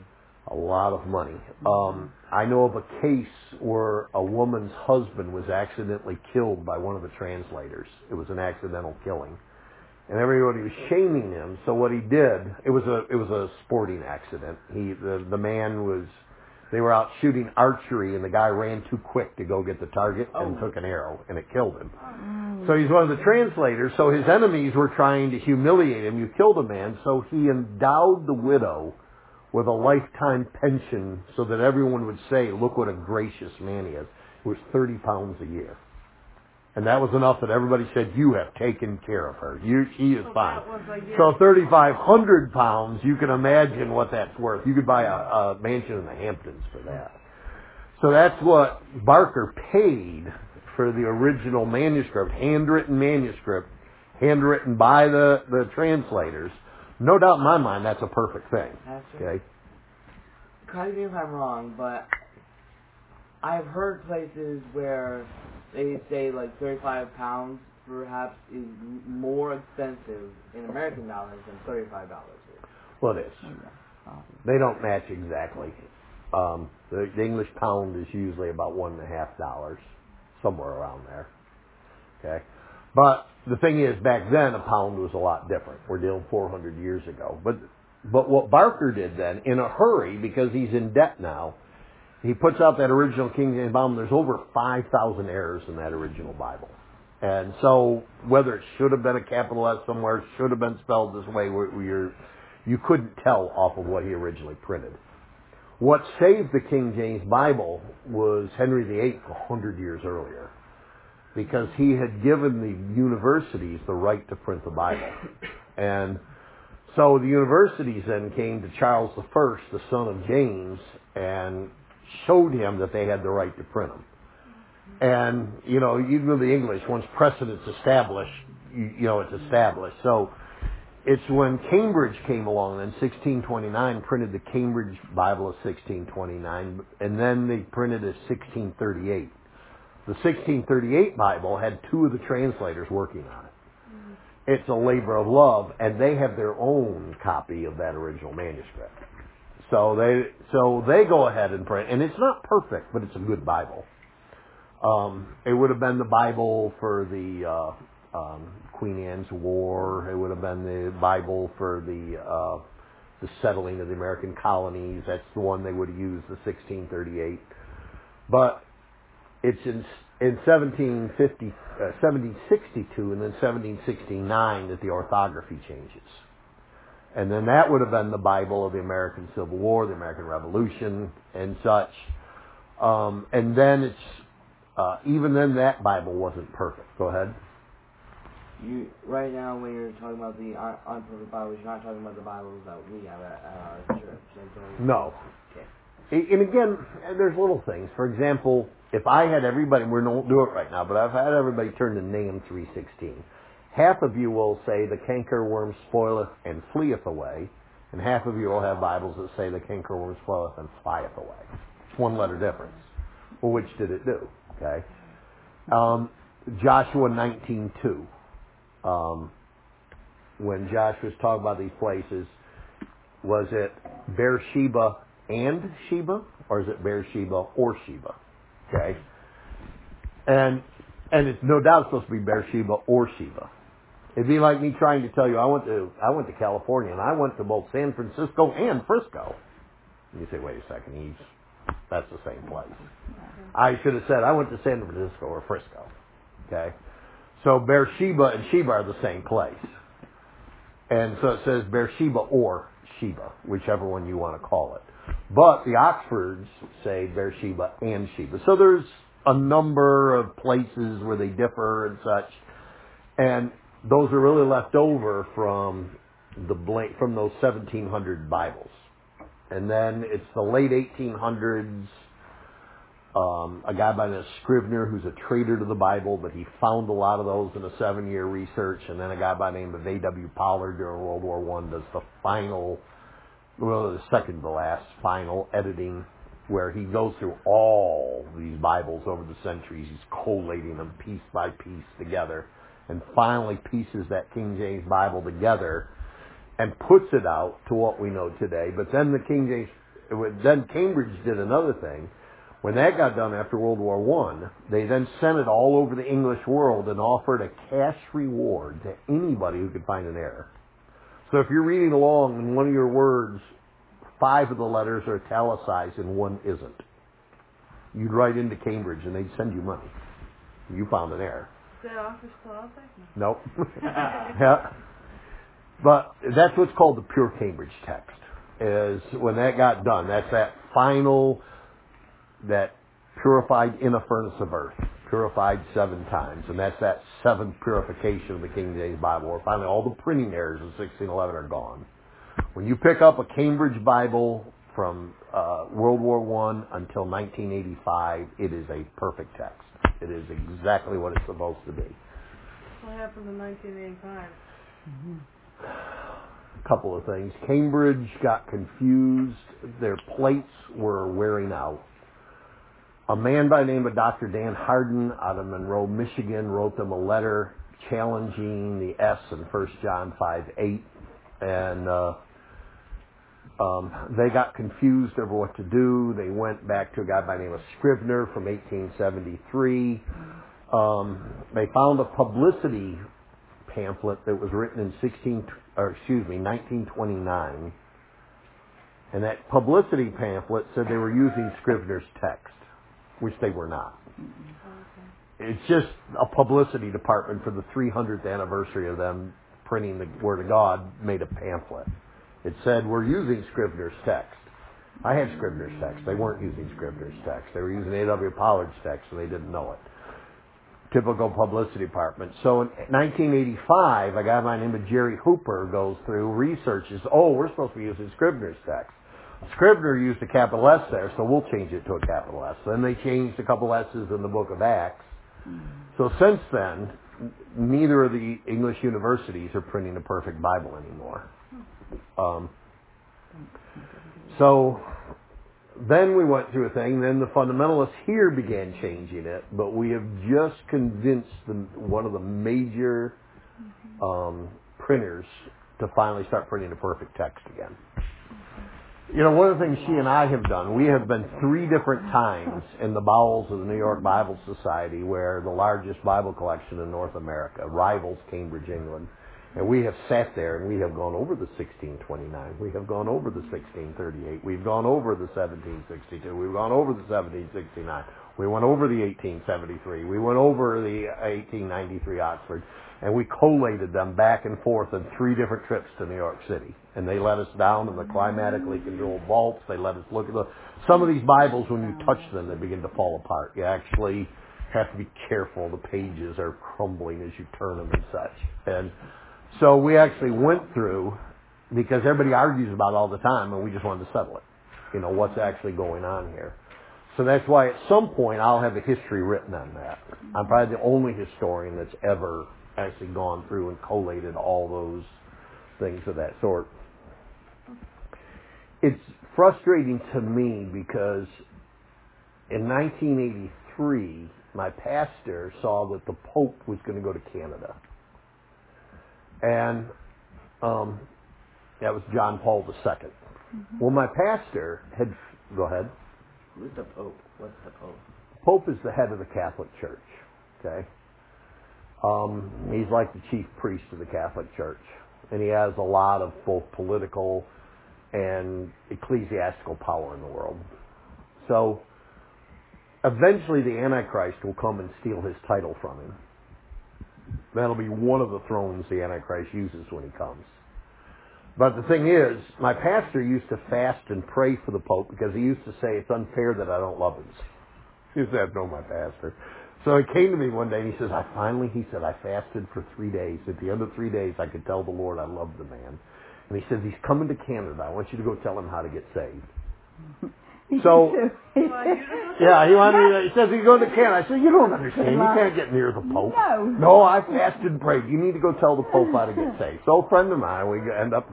A lot of money. I know of a case where a woman's husband was accidentally killed by one of the translators. It was an accidental killing. And everybody was shaming him. So what he did, it was a sporting accident. The man was, they were out shooting archery, and the guy ran too quick to go get the target and took an arrow, and it killed him. So he's one of the translators. So his enemies were trying to humiliate him. You killed a man. So he endowed the widow with a lifetime pension so that everyone would say, look what a gracious man he is. It was 30 pounds a year. And that was enough that everybody said, you have taken care of her. She is fine. So 3,500 pounds, you can imagine what that's worth. You could buy a mansion in the Hamptons for that. So that's what Barker paid for the original manuscript, handwritten by the translators. No doubt in my mind, that's a perfect thing. Okay. Correct me if I'm wrong, but I've heard places where they say like 35 pounds perhaps is more expensive in American dollars than $35 is. Well, it is. They don't match exactly. The English pound is usually about $1.50, somewhere around there. Okay. But the thing is, back then, a pound was a lot different. We're dealing 400 years ago. But what Barker did then, in a hurry, because he's in debt now, he puts out that original King James Bible. There's over 5,000 errors in that original Bible. And so, whether it should have been a capital S somewhere, should have been spelled this way, you couldn't tell off of what he originally printed. What saved the King James Bible was Henry VIII 100 years earlier, because he had given the universities the right to print the Bible. And so the universities then came to Charles I, the son of James, and showed him that they had the right to print them. And, even the English, once precedent's established, it's established. So it's when Cambridge came along in 1629, printed the Cambridge Bible of 1629, and then they printed it 1638. The 1638 Bible had two of the translators working on it. It's a labor of love, and they have their own copy of that original manuscript. So they go ahead and print, and it's not perfect, but it's a good Bible. It would have been the Bible for the Queen Anne's War. It would have been the Bible for the settling of the American colonies. That's the one they would have used, the 1638. But it's in 1762 and then 1769 that the orthography changes. And then that would have been the Bible of the American Civil War, the American Revolution, and such. And then even then that Bible wasn't perfect. Go ahead. Right now, when you're talking about the unperfect Bibles, you're not talking about the Bibles that we have at our church. No. Okay. And again, there's little things. For example, if I had everybody, we don't do it right now, but I've had everybody turn to Nahum 3:16. Half of you will say the cankerworm spoileth and fleeth away, and half of you will have Bibles that say the cankerworm spoileth and flieth away. It's one letter difference. Well, which did it do? Okay. Joshua 19:2. When Joshua's talking about these places, was it Beersheba and Sheba, or is it Beersheba or Sheba? Okay. And it's no doubt supposed to be Beersheba or Sheba. It'd be like me trying to tell you I went to California, and I went to both San Francisco and Frisco. And you say, wait a second, that's the same place. I should have said I went to San Francisco or Frisco. Okay. So Beersheba and Sheba are the same place. And so it says Beersheba or Sheba, whichever one you want to call it. But the Oxfords say Beersheba and Sheba. So there's a number of places where they differ and such. And those are really left over from those 1700 Bibles. And then it's the late 1800s. A guy by the name of Scrivener, who's a traitor to the Bible, but he found a lot of those in a 7-year research. And then a guy by the name of A.W. Pollard during World War I does the second to last final editing, where he goes through all these Bibles over the centuries. He's collating them piece by piece together, and finally pieces that King James Bible together and puts it out to what we know today. But then the King James, then Cambridge did another thing. When that got done after World War I, they then sent it all over the English world and offered a cash reward to anybody who could find an error. So if you're reading along and one of your words, 5 of the letters are italicized and one isn't, you'd write into Cambridge and they'd send you money. You found an error. Is that offer still out there? Nope. Yeah. But that's what's called the pure Cambridge text. Is when that got done, that's that final, that purified in a furnace of earth, purified 7 times, and that's that 7th purification of the King James Bible, where finally all the printing errors of 1611 are gone. When you pick up a Cambridge Bible from World War I until 1985, it is a perfect text. It is exactly what it's supposed to be. What happened in 1985? A couple of things. Cambridge got confused. Their plates were wearing out. A man by the name of Dr. Dan Hardin out of Monroe, Michigan, wrote them a letter challenging the S in 1 John 5:8, and they got confused over what to do. They went back to a guy by the name of Scrivener from 1873. They found a publicity pamphlet that was written in 1929, and that publicity pamphlet said they were using Scrivener's text, which they were not. It's just a publicity department for the 300th anniversary of them printing the Word of God made a pamphlet. It said, we're using Scrivener's text. I had Scrivener's text. They weren't using Scrivener's text. They were using A.W. Pollard's text, and they didn't know it. Typical publicity department. So in 1985, a guy by the name of Jerry Hooper goes through, researches, we're supposed to be using Scrivener's text. Scrivener used a capital S there, so we'll change it to a capital S. Then they changed a couple S's in the book of Acts. So since then, neither of the English universities are printing a perfect Bible anymore. So then we went through a thing. Then the fundamentalists here began changing it, but we have just convinced one of the major printers to finally start printing a perfect text again. You know, one of the things she and I have done, we have been 3 different times in the bowels of the New York Bible Society, where the largest Bible collection in North America rivals Cambridge, England. And we have sat there and we have gone over the 1629. We have gone over the 1638. We've gone over the 1762. We've gone over the 1769. We went over the 1873. We went over the 1893 Oxford. And we collated them back and forth in 3 different trips to New York City. And they let us down in the climatically controlled vaults. They let us look at some of these Bibles, when you touch them, they begin to fall apart. You actually have to be careful. The pages are crumbling as you turn them and such. And so we actually went through, because everybody argues about it all the time, and we just wanted to settle it. You know, what's actually going on here. So that's why at some point I'll have a history written on that. I'm probably the only historian that's ever actually gone through and collated all those things of that sort. It's frustrating to me because in 1983, my pastor saw that the Pope was going to go to Canada. And that was John Paul II. Mm-hmm. Well, my pastor had... Go ahead. Who's the Pope? What's the Pope? Pope is the head of the Catholic Church. Okay? He's like the chief priest of the Catholic Church. And he has a lot of both political and ecclesiastical power in the world. So, eventually the Antichrist will come and steal his title from him. That'll be one of the thrones the Antichrist uses when he comes. But the thing is, my pastor used to fast and pray for the Pope because he used to say, it's unfair that I don't love him. He used to have to know my pastor. So he came to me one day and he says, I fasted for 3 days. At the end of 3 days, I could tell the Lord I loved the man. And he says, he's coming to Canada. I want you to go tell him how to get saved. So, yeah, he says he's going to Canada. I said, you don't understand. You can't get near the Pope. No, I fasted and prayed. You need to go tell the Pope how to get saved. So a friend of mine, we end up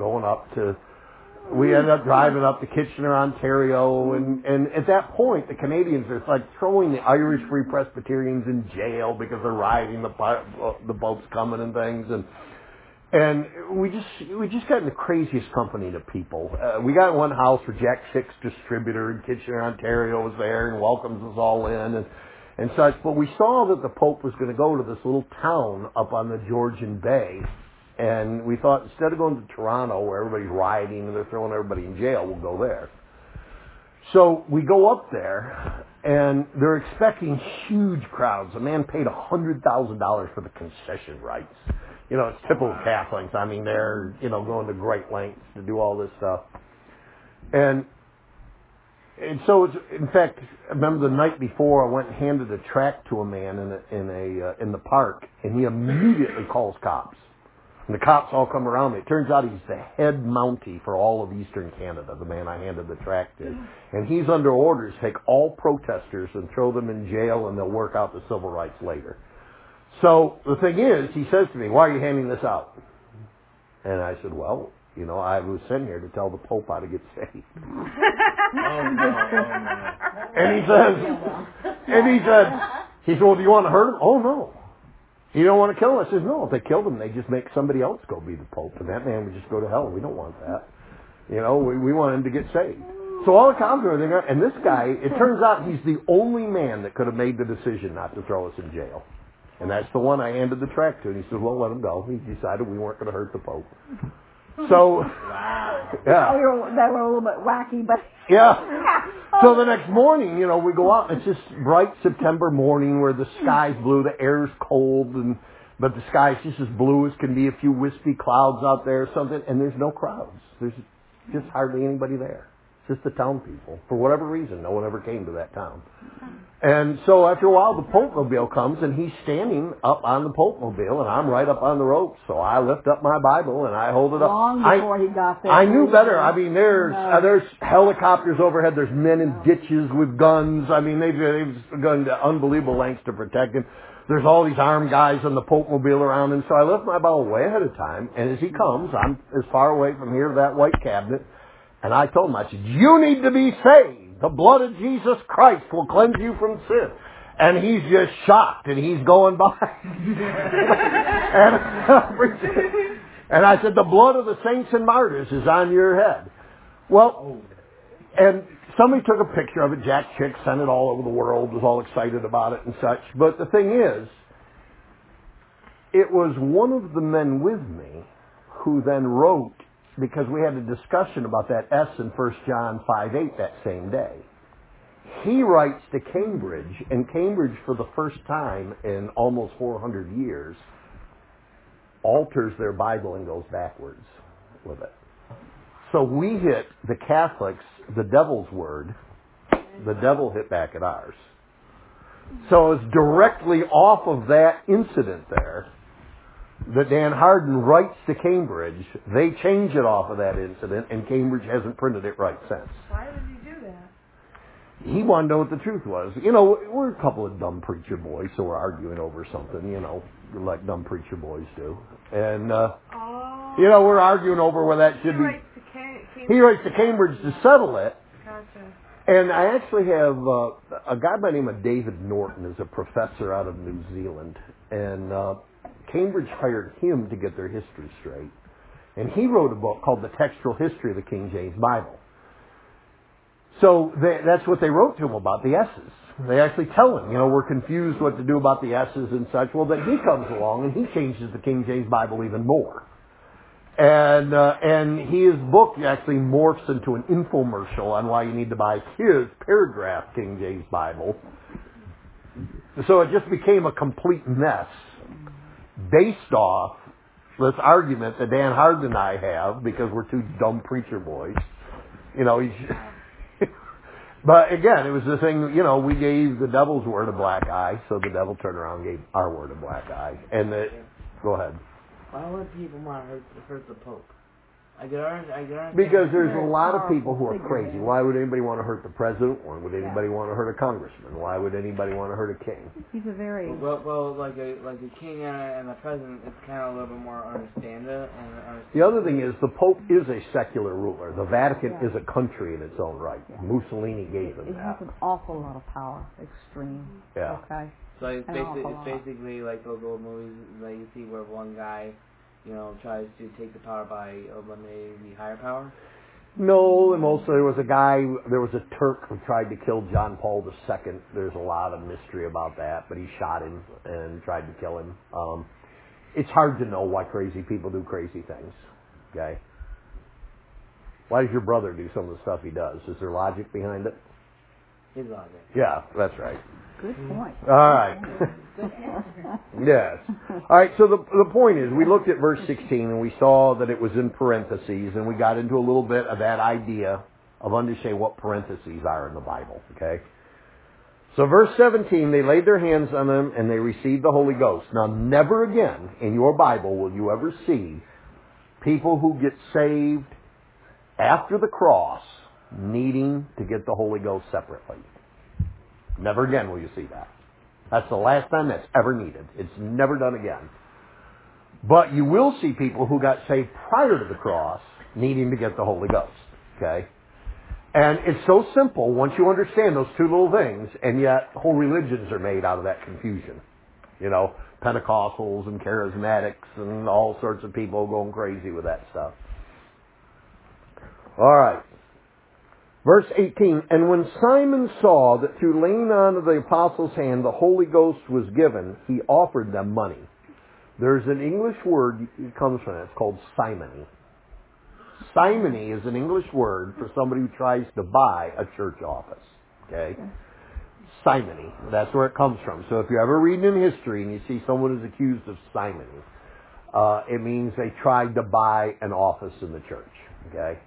driving up to Kitchener, Ontario, and at that point, the Canadians are like throwing the Irish Free Presbyterians in jail because they're rioting, the Pope's coming and things, And we just got in the craziest company of people. We got in one house where Jack Chick's distributor in Kitchener, Ontario was there and welcomes us all in and such. But we saw that the Pope was going to go to this little town up on the Georgian Bay. And we thought instead of going to Toronto where everybody's rioting and they're throwing everybody in jail, we'll go there. So we go up there, and they're expecting huge crowds. A man paid $100,000 for the concession rights. You know, it's typical Catholics. I mean, they're, going to great lengths to do all this stuff. And so, in fact, I remember the night before I went and handed a tract to a man in the park, and he immediately calls cops. And the cops all come around me. It turns out he's the head Mountie for all of Eastern Canada, the man I handed the tract to. And he's under orders to take all protesters and throw them in jail, and they'll work out the civil rights later. So the thing is, he says to me, "Why are you handing this out?" And I said, "Well, I was sent here to tell the Pope how to get saved." And he said, "Well, do you want to hurt him?" "Oh, no." "You don't want to kill him?" I said, "No, if they killed him, they just make somebody else go be the Pope, and that man would just go to hell. We don't want that. We want him to get saved." So all the cops and everything, and this guy, it turns out he's the only man that could have made the decision not to throw us in jail. And that's the one I handed the tract to, and he said, "Well, let him go." He decided we weren't going to hurt the Pope. So, yeah. They were a little bit wacky, but... Yeah. So the next morning, we go out, and it's just bright September morning where the sky's blue, the air's cold, but the sky's just as blue as can be, a few wispy clouds out there or something, and there's no crowds. There's just hardly anybody there. Just the town people. For whatever reason, no one ever came to that town. And so after a while, the Pope-mobile comes, and he's standing up on the Pope-mobile, and I'm right up on the ropes. So I lift up my Bible, and I hold it up. Long before he got there. I knew better. I mean, there's helicopters overhead. There's men in ditches with guns. I mean, they've gone to unbelievable lengths to protect him. There's all these armed guys on the Pope-mobile around him. So I lift my Bible way ahead of time, and as he comes, I'm as far away from here to that white cabinet, and I told him, I said, "You need to be saved. The blood of Jesus Christ will cleanse you from sin." And he's just shocked, and he's going by. and I said, "The blood of the saints and martyrs is on your head." Well, and somebody took a picture of it. Jack Chick sent it all over the world, was all excited about it and such. But the thing is, it was one of the men with me who then wrote, because we had a discussion about that S in 1 John 5:8 that same day. He writes to Cambridge, and Cambridge, for the first time in almost 400 years, alters their Bible and goes backwards with it. So we hit, the Catholics, the devil's word. The devil hit back at ours. So it's directly off of that incident there that Dan Hardin writes to Cambridge. They change it off of that incident, and Cambridge hasn't printed it right since. Why did he do that? He wanted to know what the truth was. We're a couple of dumb preacher boys, so we're arguing over something, like dumb preacher boys do. And, we're arguing over where that should be. He writes to Cambridge to settle it. Gotcha. And I actually have a guy by the name of David Norton, is a professor out of New Zealand. And Cambridge hired him to get their history straight. And he wrote a book called The Textual History of the King James Bible. So that's what they wrote to him about, the S's. They actually tell him, we're confused what to do about the S's and such. Well, then he comes along and he changes the King James Bible even more. And his book actually morphs into an infomercial on why you need to buy his paragraph King James Bible. So it just became a complete mess based off this argument that Dan Hardin and I have, because we're two dumb preacher boys. But again, it was the thing, we gave the devil's word a black eye, so the devil turned around and gave our word a black eye. And go ahead. Why would people want to hurt the Pope? I get understand. Because there's a lot of people who are crazy. Why would anybody want to hurt the president? Why would anybody want to hurt a congressman? Why would anybody want to hurt a king? He's a very... Well, like a king and a president, it's kind of a little bit more understandable. The other thing is, the Pope is a secular ruler. The Vatican is a country in its own right. Yeah. Mussolini gave them that. It has an awful lot of power. Extreme. Yeah. Okay. So it's basically like those old movies that you see where one guy tries to take the power by eliminating the higher power? No, and mostly there was a Turk who tried to kill John Paul II. There's a lot of mystery about that, but he shot him and tried to kill him. It's hard to know why crazy people do crazy things. Okay? Why does your brother do some of the stuff he does? Is there logic behind it? His logic. Yeah, that's right. Good point. All right. Yes. All right, so the point is, we looked at verse 16 and we saw that it was in parentheses, and we got into a little bit of that idea of understanding what parentheses are in the Bible, okay? So verse 17, they laid their hands on them and they received the Holy Ghost. Now, never again in your Bible will you ever see people who get saved after the cross needing to get the Holy Ghost separately. Never again will you see that. That's the last time that's ever needed. It's never done again. But you will see people who got saved prior to the cross needing to get the Holy Ghost. Okay? And it's so simple once you understand those two little things, and yet whole religions are made out of that confusion. Pentecostals and charismatics and all sorts of people going crazy with that stuff. All right. Verse 18, and when Simon saw that through laying on of the apostles' hand the Holy Ghost was given, he offered them money. There's an English word that comes from it. It's called simony. Simony is an English word for somebody who tries to buy a church office. Okay? Simony. That's where it comes from. So if you're ever reading in history and you see someone who's accused of simony, it means they tried to buy an office in the church. Okay?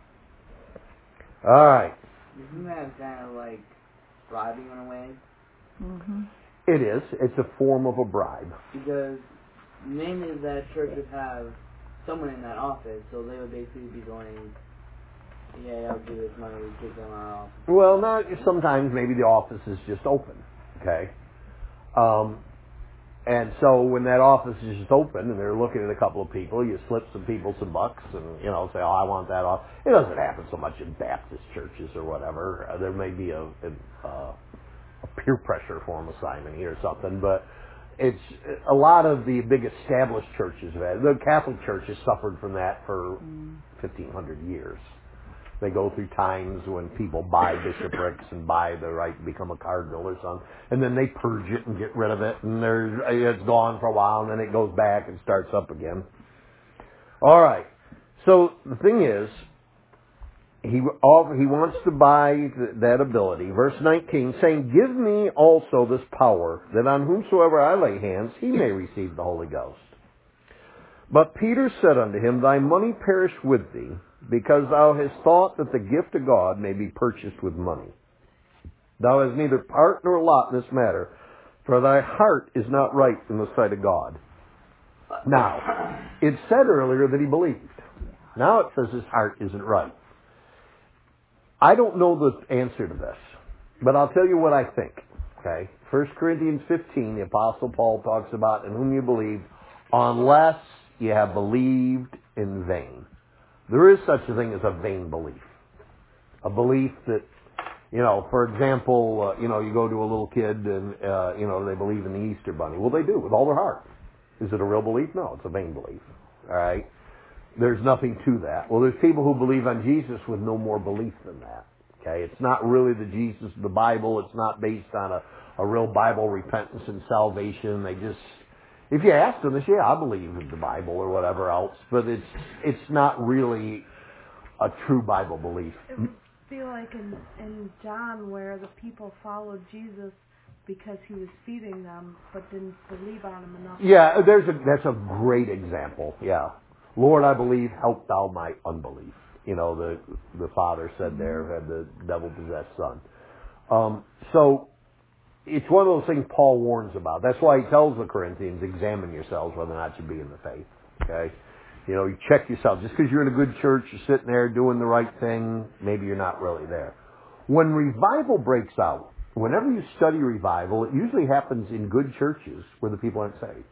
All right. Isn't that kind of like bribing in a way? Mm-hmm. It is. It's a form of a bribe. Because mainly that church would have someone in that office, so they would basically be going, yeah, I'll give this money, we take them out of office. Well, not sometimes. Maybe the office is just open. Okay. And so when that office is just open and they're looking at a couple of people, you slip some people some bucks and, say, oh, I want that off. It doesn't happen so much in Baptist churches or whatever. There may be a peer pressure form of simony or something, but it's a lot of the big established churches have had. The Catholic Church has suffered from that for 1,500 years. They go through times when people buy bishoprics and buy the right to become a cardinal or something, and then they purge it and get rid of it, and it's gone for a while, and then it goes back and starts up again. All right. So the thing is, he wants to buy that ability. Verse 19, saying, give me also this power, that on whomsoever I lay hands, he may receive the Holy Ghost. But Peter said unto him, thy money perish with thee, because thou hast thought that the gift of God may be purchased with money. Thou hast neither part nor lot in this matter, for thy heart is not right in the sight of God. Now, it said earlier that he believed. Now it says his heart isn't right. I don't know the answer to this, but I'll tell you what I think. Okay? 1 Corinthians 15, the Apostle Paul talks about in whom you believe, unless you have believed in vain. There is such a thing as a vain belief. A belief that, for example, you go to a little kid and, they believe in the Easter Bunny. Well, they do with all their heart. Is it a real belief? No, it's a vain belief. All right? There's nothing to that. Well, there's people who believe on Jesus with no more belief than that. Okay? It's not really the Jesus of the Bible. It's not based on a real Bible repentance and salvation. They just, if you ask them, they say, yeah, I believe in the Bible or whatever else, but it's not really a true Bible belief. It would feel like in John where the people followed Jesus because he was feeding them, but didn't believe on him enough. Yeah, that's a great example. Yeah. Lord, I believe, help thou my unbelief. The father said there, had the devil-possessed son. So it's one of those things Paul warns about. That's why he tells the Corinthians, examine yourselves whether or not you be in the faith. Okay? You check yourself. Just because you're in a good church, you're sitting there doing the right thing, maybe you're not really there. When revival breaks out, whenever you study revival, it usually happens in good churches where the people aren't saved.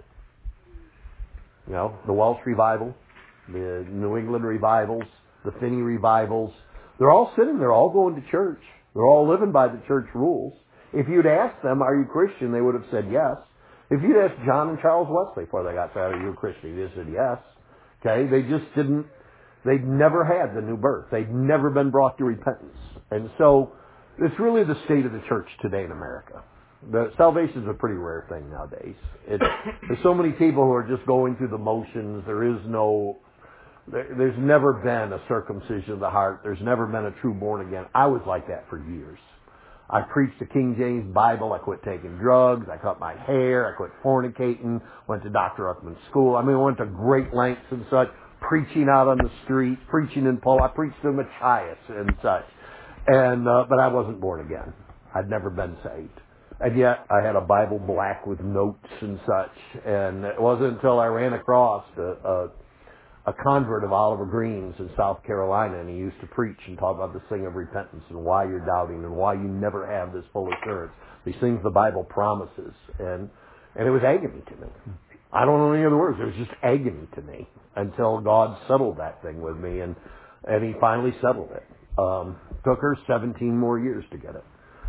The Welsh revival, the New England revivals, the Finney revivals, they're all sitting there, all going to church. They're all living by the church rules. If you'd asked them, are you Christian, they would have said yes. If you'd asked John and Charles Wesley before they got saved, are you a Christian? They said yes. Okay? They just didn't, they'd never had the new birth. They'd never been brought to repentance. And so, it's really the state of the church today in America. The salvation is a pretty rare thing nowadays. There's so many people who are just going through the motions. There's never been a circumcision of the heart. There's never been a true born again. I was like that for years. I preached the King James Bible. I quit taking drugs. I cut my hair. I quit fornicating. Went to Dr. Uckman's school. I went to great lengths and such. Preaching out on the street. Preaching in Paul. I preached to Machias and such. But I wasn't born again. I'd never been saved. And yet I had a Bible black with notes and such. And it wasn't until I ran across a convert of Oliver Green's in South Carolina, and he used to preach and talk about this thing of repentance and why you're doubting and why you never have this full assurance. These things the Bible promises. And it was agony to me. I don't know any other words. It was just agony to me until God settled that thing with me, and he finally settled it. Took her 17 more years to get it.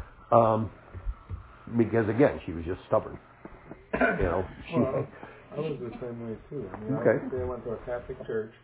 Because again, she was just stubborn. I was the same way too. Okay. I went to a Catholic church.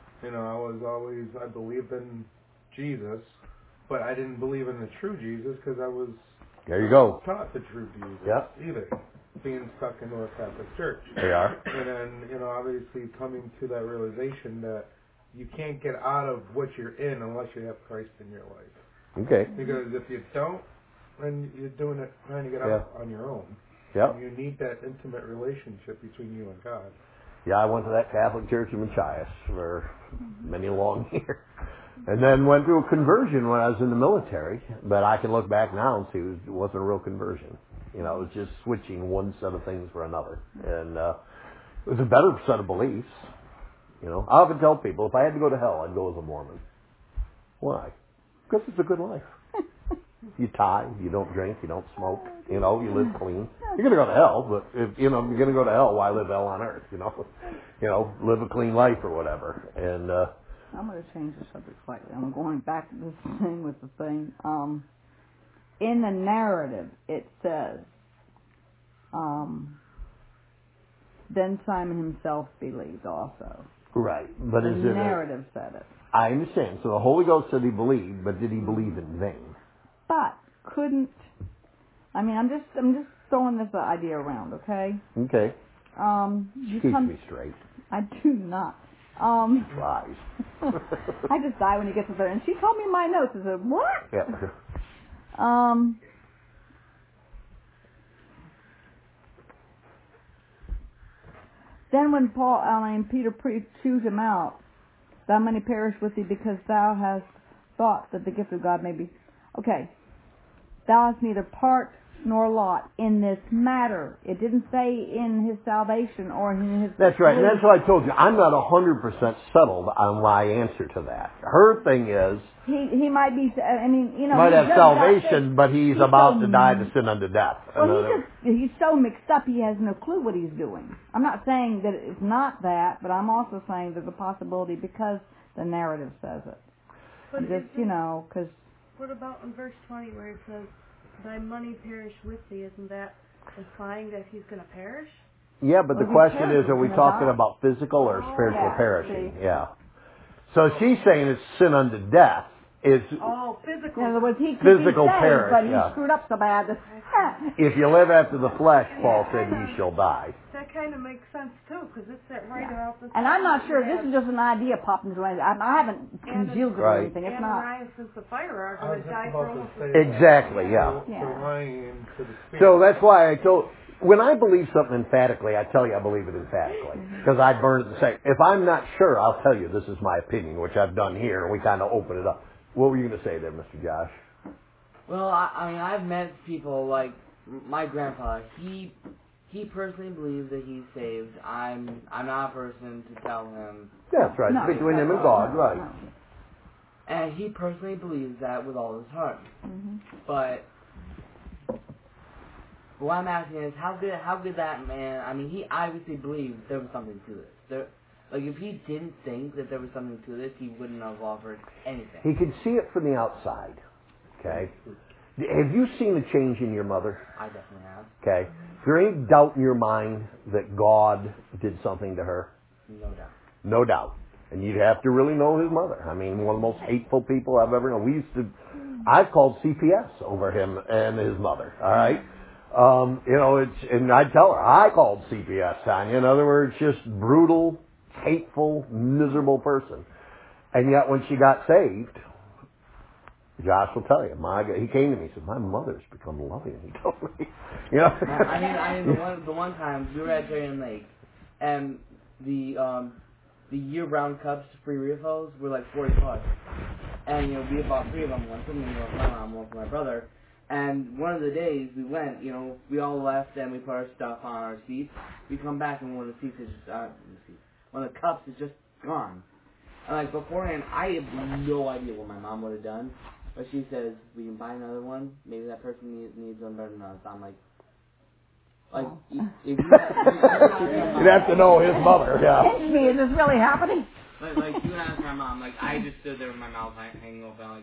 I believed in Jesus, but I didn't believe in the true Jesus because I was there you go. taught the true Jesus. Yep. Either being stuck into a Catholic church. They are. And then, obviously coming to that realization that you can't get out of what you're in unless you have Christ in your life. Okay. Because if you don't, then you're doing it trying to get out on your own. Yep. You need that intimate relationship between you and God. Yeah, I went to that Catholic church in Machias for many long years. And then went through a conversion when I was in the military. But I can look back now and see it wasn't a real conversion. It was just switching one set of things for another. And it was a better set of beliefs. I often tell people, if I had to go to hell, I'd go as a Mormon. Why? Because it's a good life. You tithe, you don't drink, you don't smoke, you live clean. You're going to go to hell, but if, you're going to go to hell, why live hell on earth, live a clean life or whatever. And, I'm going to change the subject slightly. I'm going back to this thing with the thing. In the narrative, it says, then Simon himself believed also. Right. But the narrative said it. I understand. So the Holy Ghost said he believed, but did he believe in vain? But I'm just throwing this idea around, okay? Okay. Keep me straight. I do not. Lies. I just die when you get to there. And she told me my notes. I said, what? Yeah. Then when Peter chewed him out, thou many perish with thee because thou hast thought that the gift of God may be... Okay. Thou hast neither part nor lot in this matter. It didn't say in his salvation or in his... That's right. And that's what I told you. I'm not 100% settled on my answer to that. Her thing is... He might be... might have salvation, but he's about to die to sin unto death. Well, he's so mixed up he has no clue what he's doing. I'm not saying that it's not that, but I'm also saying there's a possibility because the narrative says it. But because... What about in verse 20 where it says, thy money perish with thee? Isn't that implying that he's going to perish? Yeah, but the question is, are we talking about physical or spiritual perishing? Yeah. So she's saying it's sin unto death. Physical. In other words, he could physical be saved, perish, but he screwed up so bad that... If you live after the flesh, Paul said, ye shall die. That kind of makes sense, too, because it's that right about the... And I'm not sure, this is just an idea popping into my head. I haven't congealed it or anything. It's not... Ananias and Sapphira are going to die for almost... Exactly, yeah. So that's why I told... When I believe something emphatically, I tell you I believe it emphatically. Because I'd burn it the same. If I'm not sure, I'll tell you this is my opinion, which I've done here, and we kind of open it up. What were you going to say there, Mr. Josh? Well, I've met people like my grandpa. He personally believes that he's saved. I'm not a person to tell him. That's right. Between him and God, right. And he personally believes that with all his heart. Mm-hmm. But what I'm asking is, how could that man? He obviously believed there was something to this. If he didn't think that there was something to this, he wouldn't have offered anything. He could see it from the outside. Okay? Have you seen a change in your mother? I definitely have. Okay. Is there any doubt in your mind that God did something to her? No doubt. No doubt. And you'd have to really know his mother. I mean, one of the most hateful people I've ever known. I've called CPS over him and his mother, all right? And I'd tell her, I called CPS, Tanya. In other words, just brutal, hateful, miserable person. And yet when she got saved, Josh will tell you, he came to me and said, my mother's become loving. He told me, I mean, the one time we were at Darien Lake, and the year-round cups free refills were like $40, and we bought 3 of them. One for me, one for my mom, one for my brother. And one of the days we went, we all left and we put our stuff on our seats. We come back and one of the seats is just one of the cups is just gone. And like beforehand, I have no idea what my mom would have done. But she says, we can buy another one. Maybe that person needs one better than us. I'm like, if you'd have to know his mother, yeah. Pinch me, is this really happening? Like you and I asked my mom, I just stood there with my mouth hanging open,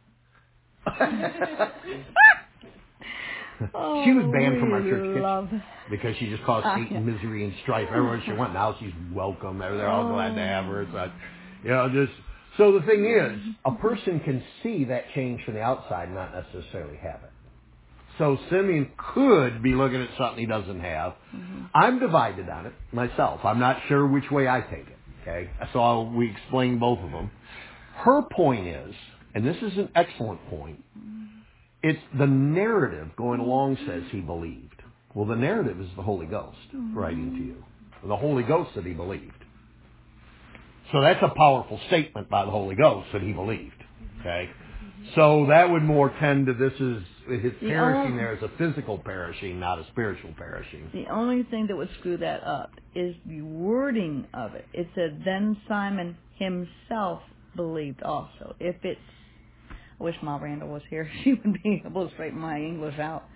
she was banned from our church kitchen because she just caused hate and misery and strife everywhere she went. Now she's welcome. They're all glad to have her. So the thing is, a person can see that change from the outside and not necessarily have it. So Simeon could be looking at something he doesn't have. Mm-hmm. I'm divided on it myself. I'm not sure which way I take it. Okay, so we explain both of them. Her point is, and this is an excellent point, it's the narrative going along says he believed. Well, the narrative is the Holy Ghost writing to you. The Holy Ghost said he believed. So that's a powerful statement by the Holy Ghost that he believed. Okay? So that would more tend to his perishing there is a physical perishing, not a spiritual perishing. The only thing that would screw that up is the wording of it. It said, then Simon himself believed also. I wish Ma Randall was here. She would be able to straighten my English out.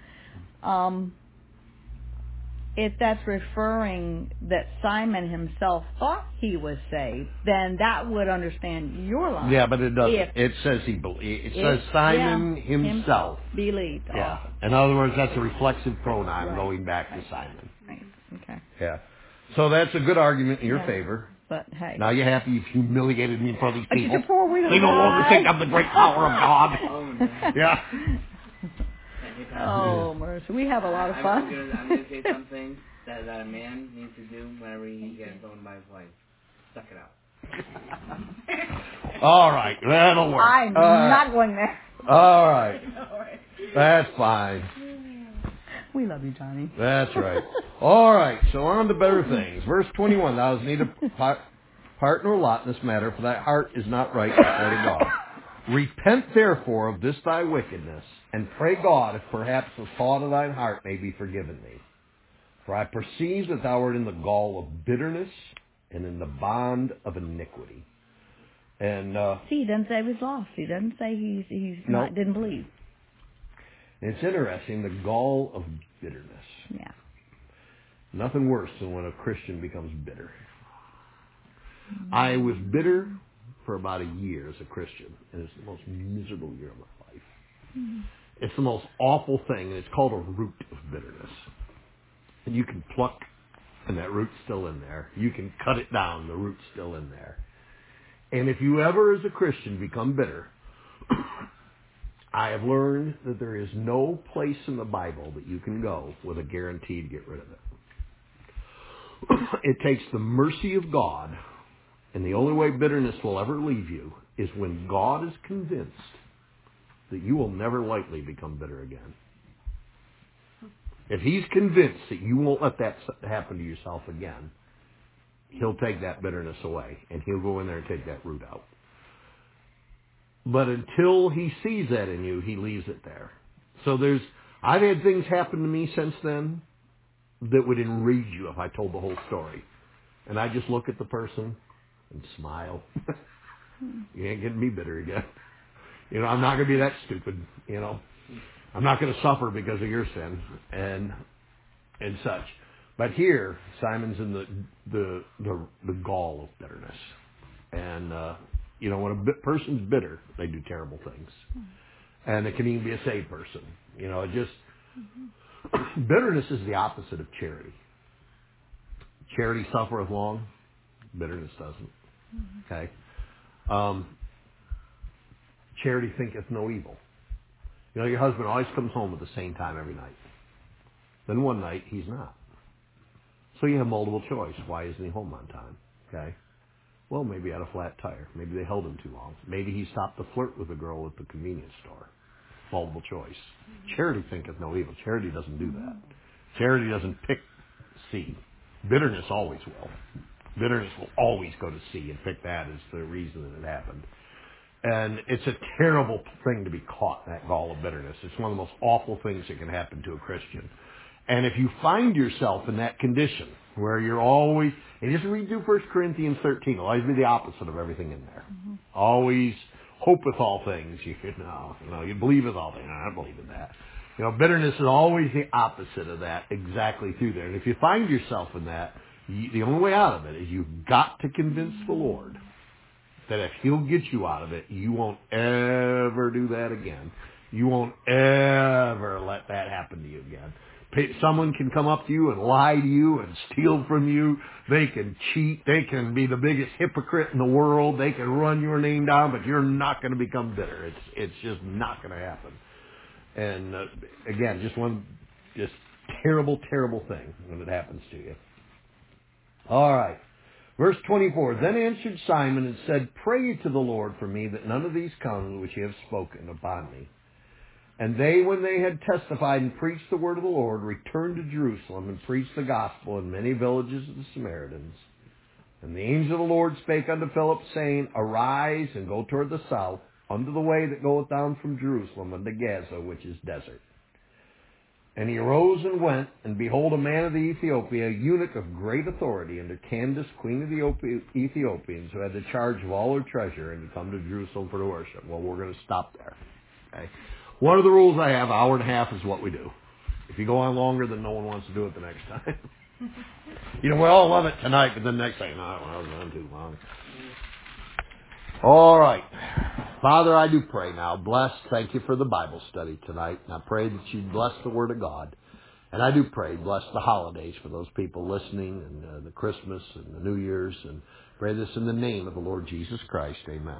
If that's referring that Simon himself thought he was saved, then that would understand your line. Yeah, but it doesn't. It says he believed. It says Simon himself believed. Yeah. In other words, that's a reflexive pronoun going back to Simon. Right. Okay. Yeah. So that's a good argument in your favor. But hey. Now you're happy you've humiliated me in front of these people. They no longer think I'm the great power of God. Yeah. Oh, mercy. We have a lot of fun. I'm going to say something that a man needs to do whenever he gets owned by his wife. Suck it out. All right. That'll work. I'm not going there. All right. That's fine. We love you, Johnny. That's right. All right. So on to better things. Verse 21. Thou hast neither part nor lot in this matter, for thy heart is not right before God. Repent therefore of this thy wickedness, and pray God if perhaps the thought of thine heart may be forgiven thee. For I perceive that thou art in the gall of bitterness and in the bond of iniquity. And he doesn't say he was lost. He doesn't say didn't believe. It's interesting, the gall of bitterness. Yeah. Nothing worse than when a Christian becomes bitter. I was bitter for about a year as a Christian, and it's the most miserable year of my life. Mm-hmm. It's the most awful thing, and it's called a root of bitterness. And you can pluck, and that root's still in there. You can cut it down, the root's still in there. And if you ever, as a Christian, become bitter, I have learned that there is no place in the Bible that you can go with a guarantee to get rid of it. It takes the mercy of God. And the only way bitterness will ever leave you is when God is convinced that you will never likely become bitter again. If he's convinced that you won't let that happen to yourself again, he'll take that bitterness away, and he'll go in there and take that root out. But until he sees that in you, he leaves it there. So I've had things happen to me since then that would enrage you if I told the whole story. And I just look at the person and smile. You ain't getting me bitter again. I'm not going to be that stupid. I'm not going to suffer because of your sin and such. But here, Simon's in the gall of bitterness. And, when a person's bitter, they do terrible things. And it can even be a saved person. Bitterness is the opposite of charity. Charity suffereth long. Bitterness doesn't. Okay? Charity thinketh no evil. You know, your husband always comes home at the same time every night. Then one night, he's not. So you have multiple choice. Why isn't he home on time? Okay? Well, maybe he had a flat tire. Maybe they held him too long. Maybe he stopped to flirt with a girl at the convenience store. Multiple choice. Charity thinketh no evil. Charity doesn't do that. Charity doesn't pick C. Bitterness always will. Bitterness will always go to C and pick that as the reason that it happened. And it's a terrible thing to be caught in that gall of bitterness. It's one of the most awful things that can happen to a Christian. And if you find yourself in that condition where you're always, and just read through 1 Corinthians 13, it'll always be the opposite of everything in there. Always hopeth all things. You believeth all things. No, I don't believe in that. You know, bitterness is always the opposite of that, exactly through there. And if you find yourself in that, the only way out of it is you've got to convince the Lord that if He'll get you out of it, you won't ever do that again. You won't ever let that happen to you again. Someone can come up to you and lie to you and steal from you. They can cheat. They can be the biggest hypocrite in the world. They can run your name down, but you're not going to become bitter. It's just not going to happen. And again, just terrible, terrible thing when it happens to you. All right. Verse 24, Then answered Simon and said, Pray ye to the Lord for me, that none of these come which ye have spoken upon me. And they, when they had testified and preached the word of the Lord, returned to Jerusalem and preached the gospel in many villages of the Samaritans. And the angel of the Lord spake unto Philip, saying, Arise and go toward the south, unto the way that goeth down from Jerusalem unto Gaza, which is desert. And he arose and went, and behold, a man of the Ethiopia, a eunuch of great authority, under Candace, queen of the Ethiopians, who had the charge of all her treasure, and to come to Jerusalem for the worship. Well, we're going to stop there. Okay. One of the rules I have, hour and a half is what we do. If you go on longer, then no one wants to do it the next time. We all love it tonight, but then next time, no, I was on too long. All right. Father, I do pray now. Thank you for the Bible study tonight. And I pray that you bless the Word of God. And I do pray, bless the holidays for those people listening, and the Christmas and the New Year's. And pray this in the name of the Lord Jesus Christ. Amen.